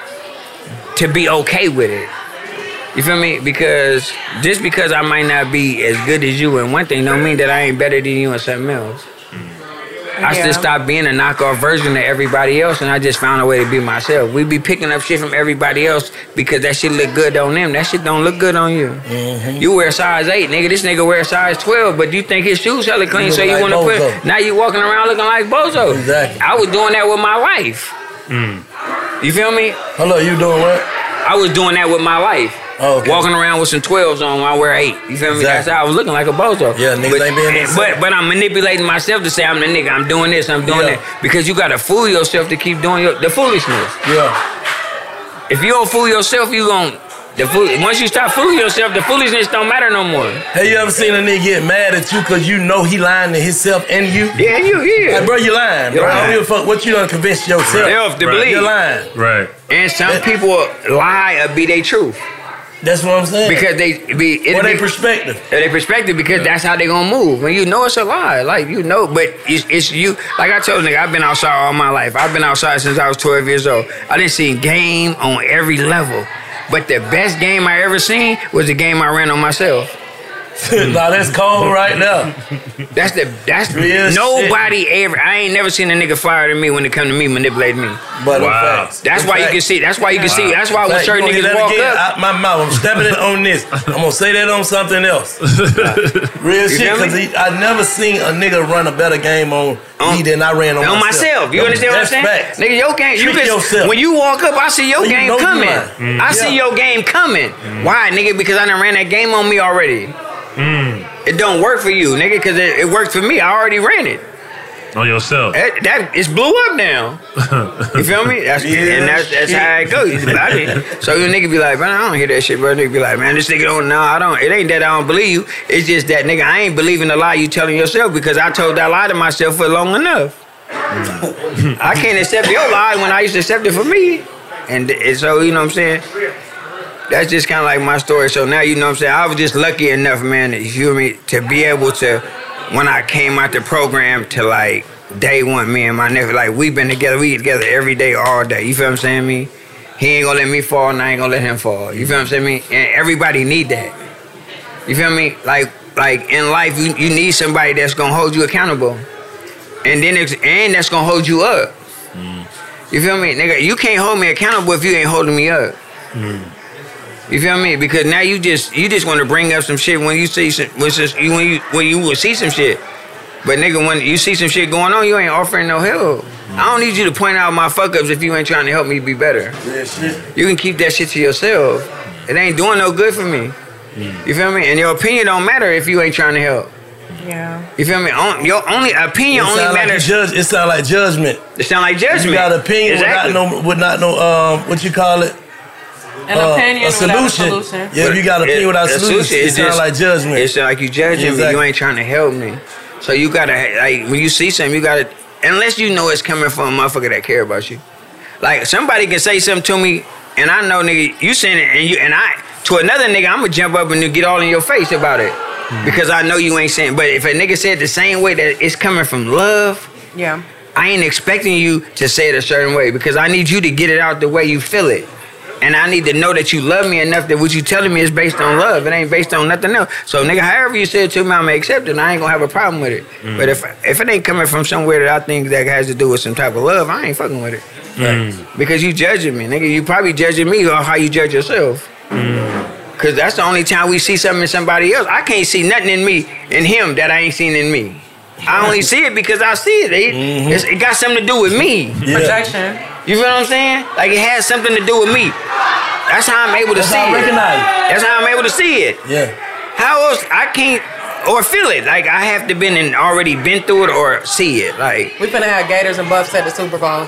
to be okay with it. You feel me? Because just because I might not be as good as you in one thing don't mean that I ain't better than you in something else. I just stopped being a knockoff version of everybody else, and I just found a way to be myself. We be picking up shit from everybody else because that shit look good on them. That shit don't look good on you. You wear size 8, nigga. This nigga wear size 12, but you think his shoes hella clean, so you want to put. Now you walking around looking like Bozo. Exactly. I was doing that with my life. You feel me?
Hello, you doing what?
I was doing that with my life. Oh, okay. Walking around with some 12s on while I wear 8. You feel me? Exactly. That's how I was looking like a bozo.
Yeah, niggas ain't being that.
But I'm manipulating myself to say I'm the nigga. I'm doing this. I'm doing that. Because you gotta fool yourself to keep doing the foolishness.
Yeah.
If you don't fool yourself, you gon' once you stop fooling yourself, the foolishness don't matter no more.
Have you ever seen a nigga get mad at you because you know he lying to himself and you?
Yeah, you.
Like, bro, you lying, bro. I don't give a fuck what you done convince yourself.
To believe.
You're lying.
Right.
And some people lie or be their truth.
That's what I'm saying.
Because
their perspective.
Their perspective, because that's how they gonna move. When you know it's a lie, like you know, but it's you. Like I told nigga, I've been outside all my life. I've been outside since I was 12 years old. I done seen game on every level, but the best game I ever seen was the game I ran on myself.
Nah, that's cold right now.
That's
real
nobody ever. I ain't never seen a nigga flyer than me when it come to me manipulate me.
But
that's why you can see. That's why you can see. That's why when certain niggas walk up,
out my mouth, I'm stepping it on this. I'm gonna say that on something else. Real shit, because I never seen a nigga run a better game on me than I ran on
myself. You understand what I'm saying?
Facts.
Nigga, your game. When you walk up, I see your game coming. I see your game coming. Why, nigga? Because I done ran that game on me already. It don't work for you, nigga, because it worked for me. I already ran it.
On yourself.
It's blew up now. You feel me? That's how it goes. So your nigga be like, man, I don't hear that shit, bro. Nigga be like, man, this nigga don't know. It ain't that I don't believe you. It's just that, nigga, I ain't believing the lie you telling yourself because I told that lie to myself for long enough. I can't accept your lie when I used to accept it for me. And so, you know what I'm saying? That's just kind of like my story. So now, you know what I'm saying? I was just lucky enough, man, you feel me, to be able to, when I came out the program to like day one, me and my nephew, like we been together, we together every day, all day. You feel what I'm saying, me? He ain't gonna let me fall and I ain't gonna let him fall. You feel what I'm saying, me? And everybody need that. You feel me? Like in life, you need somebody that's gonna hold you accountable. And then that's gonna hold you up. You feel me? Nigga, you can't hold me accountable if you ain't holding me up. You feel me? Because now you just want to bring up some shit when you see when you will see some shit. But nigga, when you see some shit going on, you ain't offering no help. I don't need you to point out my fuck ups if you ain't trying to help me be better. You can keep that shit to yourself. It ain't doing no good for me. You feel me? And your opinion don't matter if you ain't trying to help.
Yeah.
You feel me? Your only opinion only matters.
It sound like judgment.
It sound like judgment.
You got an opinion with not no what you call it?
An opinion without a solution.
Yeah, if you got an opinion without a solution, it sounds like judgment.
It's like you judging me. You ain't trying to help me. So you gotta, like, when you see something, you gotta, unless you know it's coming from a motherfucker that care about you. Like, somebody can say something to me, and I know, nigga, you saying it, and I, to another nigga, I'm gonna jump up and get all in your face about it. Because I know you ain't saying, but if a nigga said the same way that it's coming from love,
yeah,
I ain't expecting you to say it a certain way because I need you to get it out the way you feel it. And I need to know that you love me enough that what you telling me is based on love. It ain't based on nothing else. So, nigga, however you say it to me, I'm going to accept it, and I ain't going to have a problem with it. But if it ain't coming from somewhere that I think that has to do with some type of love, I ain't fucking with it. Because you judging me, nigga. You probably judging me on how you judge yourself. Because that's the only time we see something in somebody else. I can't see nothing in me, in him, that I ain't seen in me. I only see it because I see it. It got something to do with me.
Projection.
You feel what I'm saying? Like, it has something to do with me. That's how I'm able to see it. That's how I'm able to see it.
Yeah.
How else I can't or feel it? Like, I have to already been through it or see it. Like,
we finna have Gators and Buffs at the Super Bowl.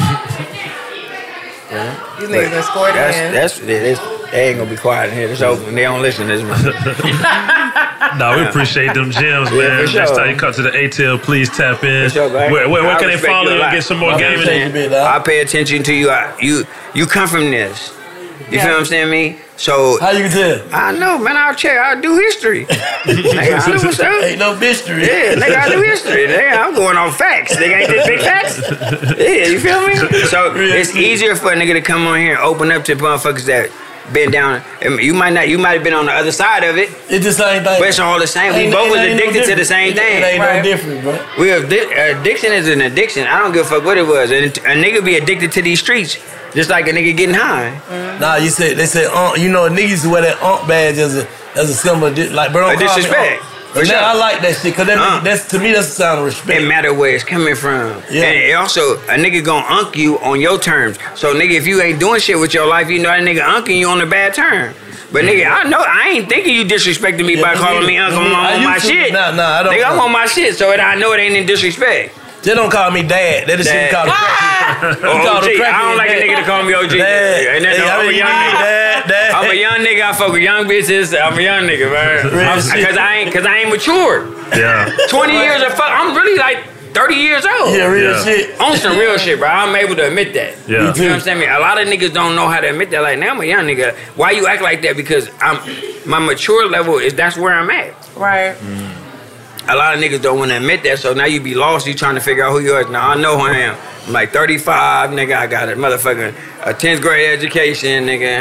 These niggas done scored again.
They ain't gonna be quiet in here. It's open. They don't listen to this man.
No, we appreciate them gems, man.
Sure.
Next time you come to the ATL, please tap in.
Sure,
where can they follow you and get some more gaming?
I pay attention to you. You come from this. You feel what I'm saying, me? So
how you tell?
I know, man. I do history. Nigga, I know what's up.
Ain't no mystery.
Yeah, nigga, I do history. Nigga, I'm going on facts. Nigga, ain't this big facts? Yeah, you feel me? So it's easier for a nigga to come on here and open up to motherfuckers that been down. You might have been on the other side of it.
It's the same thing.
But it's all the same. We both was addicted to the same thing.
It ain't no different, bro.
Addiction is an addiction. I don't give a fuck what it was. And a nigga be addicted to these streets. Just like a nigga getting high.
Nah, they said, you know, niggas used to wear that badge as a symbol of like, bro, don't call
disrespect.
But now I like that shit, cause that's to me that's a sign of respect.
It matter where it's coming from.
Yeah.
And it also, a nigga gonna unk you on your terms. So nigga, if you ain't doing shit with your life, you know that nigga unking you on a bad term. But nigga, I ain't thinking you disrespecting me by calling me uncle on my shit.
Nah, I don't.
Nigga, I'm on my shit, so I know it ain't in disrespect.
They don't call me dad. They just call me
OG. I don't like a nigga to call me OG. And then I'm a young nigga. I'm a young nigga. I fuck with young bitches. I'm a young nigga, man. Cause I ain't matured.
Yeah.
20 years of fuck. I'm really like 30 years old.
Yeah, real shit.
On some real shit, bro. I'm able to admit that.
Yeah.
You know what I'm saying? A lot of niggas don't know how to admit that. Like, now I'm a young nigga. Why you act like that? Because my mature level that's where I'm at.
Right.
A lot of niggas don't want to admit that, so now you be lost. You trying to figure out who you are. Now I know who I am. I'm like 35, nigga. I got a 10th grade education, nigga.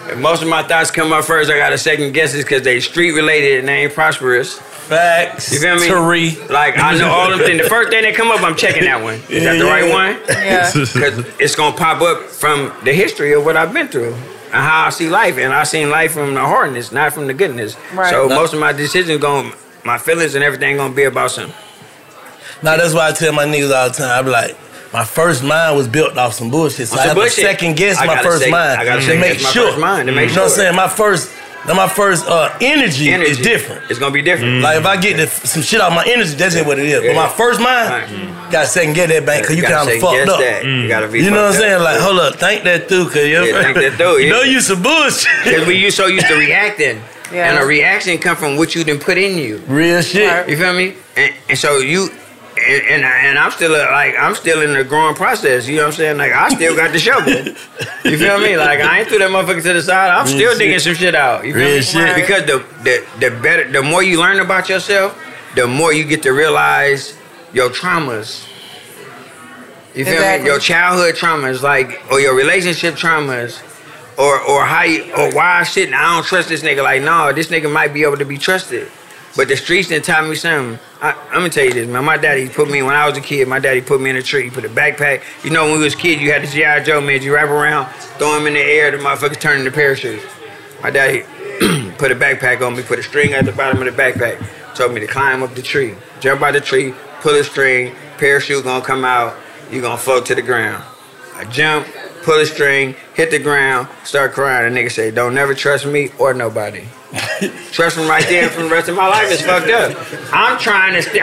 If most of my thoughts come up first, I gotta second guess it because they street related and they ain't prosperous.
Facts.
You feel me?
Tari.
Like, I know all them things. The first thing that come up, I'm checking that one. Is that the right one?
Yeah.
Because it's gonna pop up from the history of what I've been through and how I see life. And I seen life from the hardness, not from the goodness.
Right.
So most of my decisions my feelings and everything gonna be about something.
Now that's why I tell my niggas all the time. I be like, my first mind was built off some bullshit. So I have to second guess my first mind.
I gotta
to make sure.
First mind to make
you know
sure.
what I'm saying? My first energy is different.
It's gonna be different.
Like if I get some shit out of my energy, that's just what it is. But my first mind, gotta second get that bank because you kind of fucked up.
You gotta be.
You know what I'm saying? Like, hold up, think that through, cause
think that through.
You know you some bullshit.
Because we so used to reacting. Yeah. And a reaction come from what you done put in you.
Real shit.
You feel me? And so you and I'm still in the growing process. You know what I'm saying? Like I still got the shovel. You feel me? Like I ain't threw that motherfucker to the side. I'm still digging some shit out. You feel me?
Shit.
Because the more you learn about yourself, the more you get to realize your traumas. You feel me? Your childhood traumas, like, or your relationship traumas. Or how you, or why I don't trust this nigga. Like, no, this nigga might be able to be trusted. But the streets didn't tell me something. I'm gonna tell you this, man. My daddy put me, when I was a kid, my daddy put me in a tree, put a backpack. You know, when we was kids, you had the G.I. Joe, man. You wrap around, throw him in the air, the motherfuckers turn into parachutes. My daddy put a backpack on me, put a string at the bottom of the backpack, told me to climb up the tree. Jump out the tree, pull a string, parachute gonna come out, you gonna float to the ground. I jump, pull a string, hit the ground, start crying. The nigga say, don't never trust me or nobody. Trust him right there for the rest of my life is fucked up. I'm trying to fix this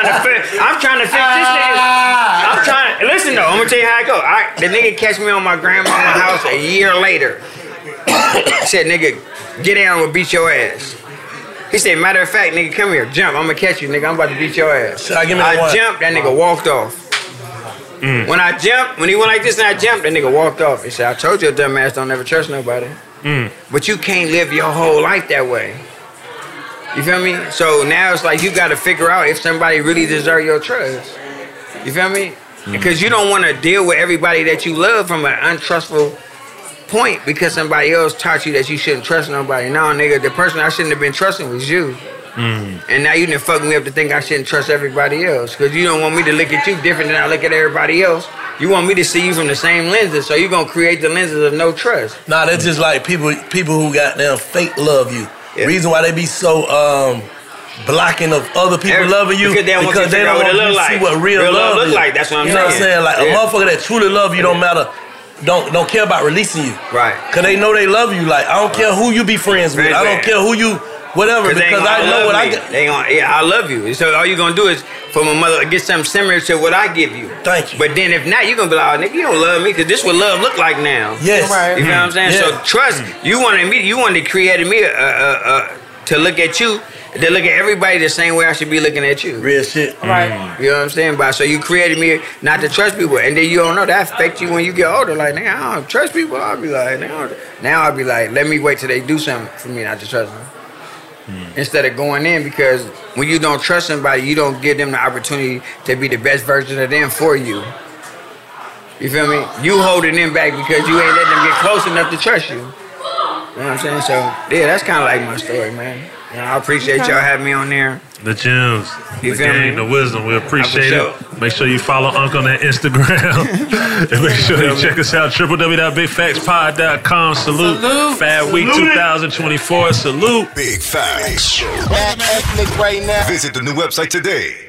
nigga. Listen though, I'm gonna tell you how it go. The nigga catch me on my grandmama's house a year later. He said, nigga, get down, we'll beat your ass. He said, matter of fact, nigga, come here, jump. I'm gonna catch you, nigga. I'm about to beat your ass. I jumped, that nigga walked off. When I jumped, when he went like this and I jumped, that nigga walked off. He said, I told you, dumb ass, don't ever trust nobody. But you can't live your whole life that way. You feel me? So now it's like you got to figure out if somebody really deserves your trust. You feel me? Because you don't want to deal with everybody that you love from an untrustful point because somebody else taught you that you shouldn't trust nobody. No, nigga, the person I shouldn't have been trusting was you. And now you done fuck me up to think I shouldn't trust everybody else. Because you don't want me to look at you different than I look at everybody else. You want me to see you from the same lenses, so you're going to create the lenses of no trust.
Nah, that's just like people who got them fake love you. Yeah. Reason why they be so blocking of other people loving you because they don't want you to see what real love look like. That's what I'm saying. You know what I'm saying? Like a motherfucker that truly love you don't matter. Don't care about releasing you.
Right.
Because they know they love you. Like, I don't care who you be friends with. I don't care who you... Whatever, because I know what I get.
I love you. So all you're going to do is, for my mother, get something similar to what I give you.
Thank you.
But then if not, you're going to be like, oh, nigga, you don't love me, because this is what love look like now.
Yes.
Right. You know what I'm saying? Yeah. So trust, you wanted to create me to look at you, to look at everybody the same way I should be looking at you.
Real shit.
Right. You know what I'm saying? So you created me not to trust people, and then you don't know that affects you when you get older. Like, nigga, I don't trust people. I'll be like, now I'll be like, let me wait till they do something for me not to trust them. Instead of going in, because when you don't trust somebody, you don't give them the opportunity to be the best version of them for you. You feel me? You holding them back because you ain't letting them get close enough to trust you. You know what I'm saying? So, yeah, that's kind of like my story, man. You know, I appreciate y'all having me on there.
The gems,
the
game, the wisdom. We appreciate it. Make sure you follow Unc on that Instagram. And make sure you check us out, www.bigfactspod.com. Salute. Fab Week 2024. Salute.
Big Facts. Right now. Visit the new website today,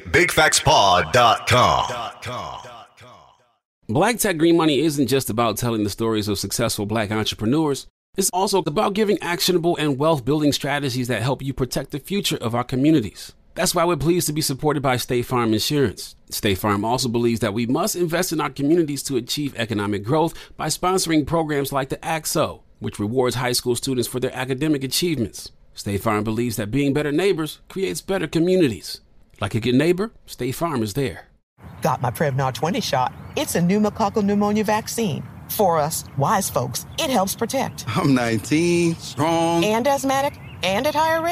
bigfactspod.com.
Black Tech Green Money isn't just about telling the stories of successful black entrepreneurs. It's also about giving actionable and wealth-building strategies that help you protect the future of our communities. That's why we're pleased to be supported by State Farm Insurance. State Farm also believes that we must invest in our communities to achieve economic growth by sponsoring programs like the ACT-SO, which rewards high school students for their academic achievements. State Farm believes that being better neighbors creates better communities. Like a good neighbor, State Farm is there.
Got my Prevnar 20 shot. It's a pneumococcal pneumonia vaccine. For us, wise folks, it helps protect.
I'm 19, strong.
And asthmatic, and at higher risk.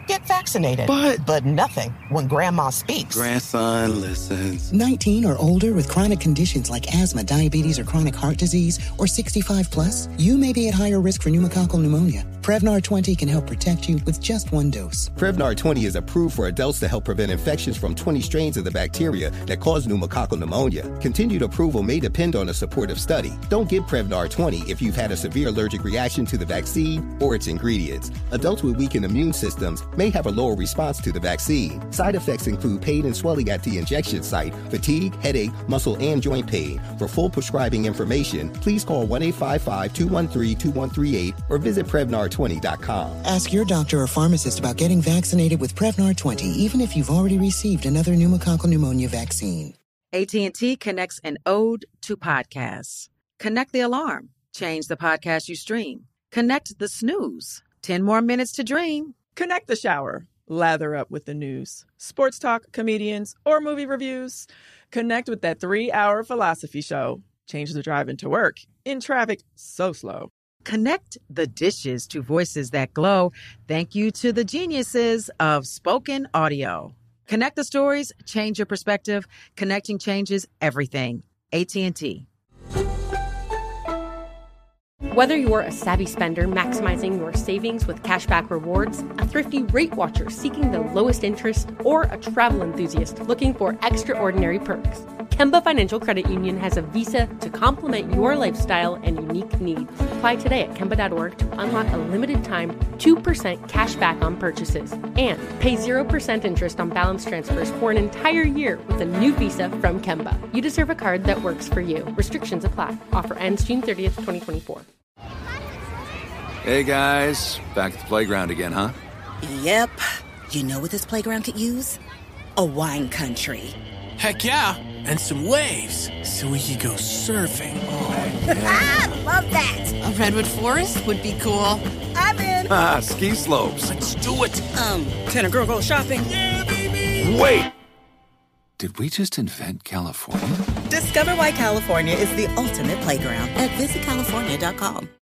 get vaccinated. But nothing when Grandma speaks.
Grandson listens.
19 or older with chronic conditions like asthma, diabetes, or chronic heart disease, or 65 plus, you may be at higher risk for pneumococcal pneumonia. Prevnar 20 can help protect you with just one dose.
Prevnar 20 is approved for adults to help prevent infections from 20 strains of the bacteria that cause pneumococcal pneumonia. Continued approval may depend on a supportive study. Don't get Prevnar 20 if you've had a severe allergic reaction to the vaccine or its ingredients. Adults with weakened immune systems may have a lower response to the vaccine. Side effects include pain and swelling at the injection site, fatigue, headache, muscle, and joint pain. For full prescribing information, please call 1-855-213-2138 or visit Prevnar20.com.
Ask your doctor or pharmacist about getting vaccinated with Prevnar 20, even if you've already received another pneumococcal pneumonia vaccine.
AT&T connects an ode to podcasts. Connect the alarm. Change the podcast you stream. Connect the snooze. 10 more minutes to dream.
Connect the shower. Lather up with the news, sports talk, comedians, or movie reviews. Connect with that 3-hour philosophy show. Change the drive into work in traffic so slow.
Connect the dishes to voices that glow. Thank you to the geniuses of spoken audio. Connect the stories, change your perspective. Connecting changes everything. AT&T.
Whether you're a savvy spender maximizing your savings with cashback rewards, a thrifty rate watcher seeking the lowest interest, or a travel enthusiast looking for extraordinary perks, Kemba Financial Credit Union has a visa to complement your lifestyle and unique needs. Apply today at Kemba.org to unlock a limited-time 2% cash back on purchases and pay 0% interest on balance transfers for an entire year with a new visa from Kemba. You deserve a card that works for you. Restrictions apply. Offer ends June 30th, 2024.
Hey guys, back at the playground again, huh?
Yep. You know what this playground could use? A wine country.
Heck yeah, and some waves so we could go surfing.
Oh, yeah. Love that.
A redwood forest would be cool.
I'm in.
Ski slopes.
Let's do it.
Can a girl go shopping?
Yeah, baby.
Wait! Did we just invent California?
Discover why California is the ultimate playground at visitcalifornia.com.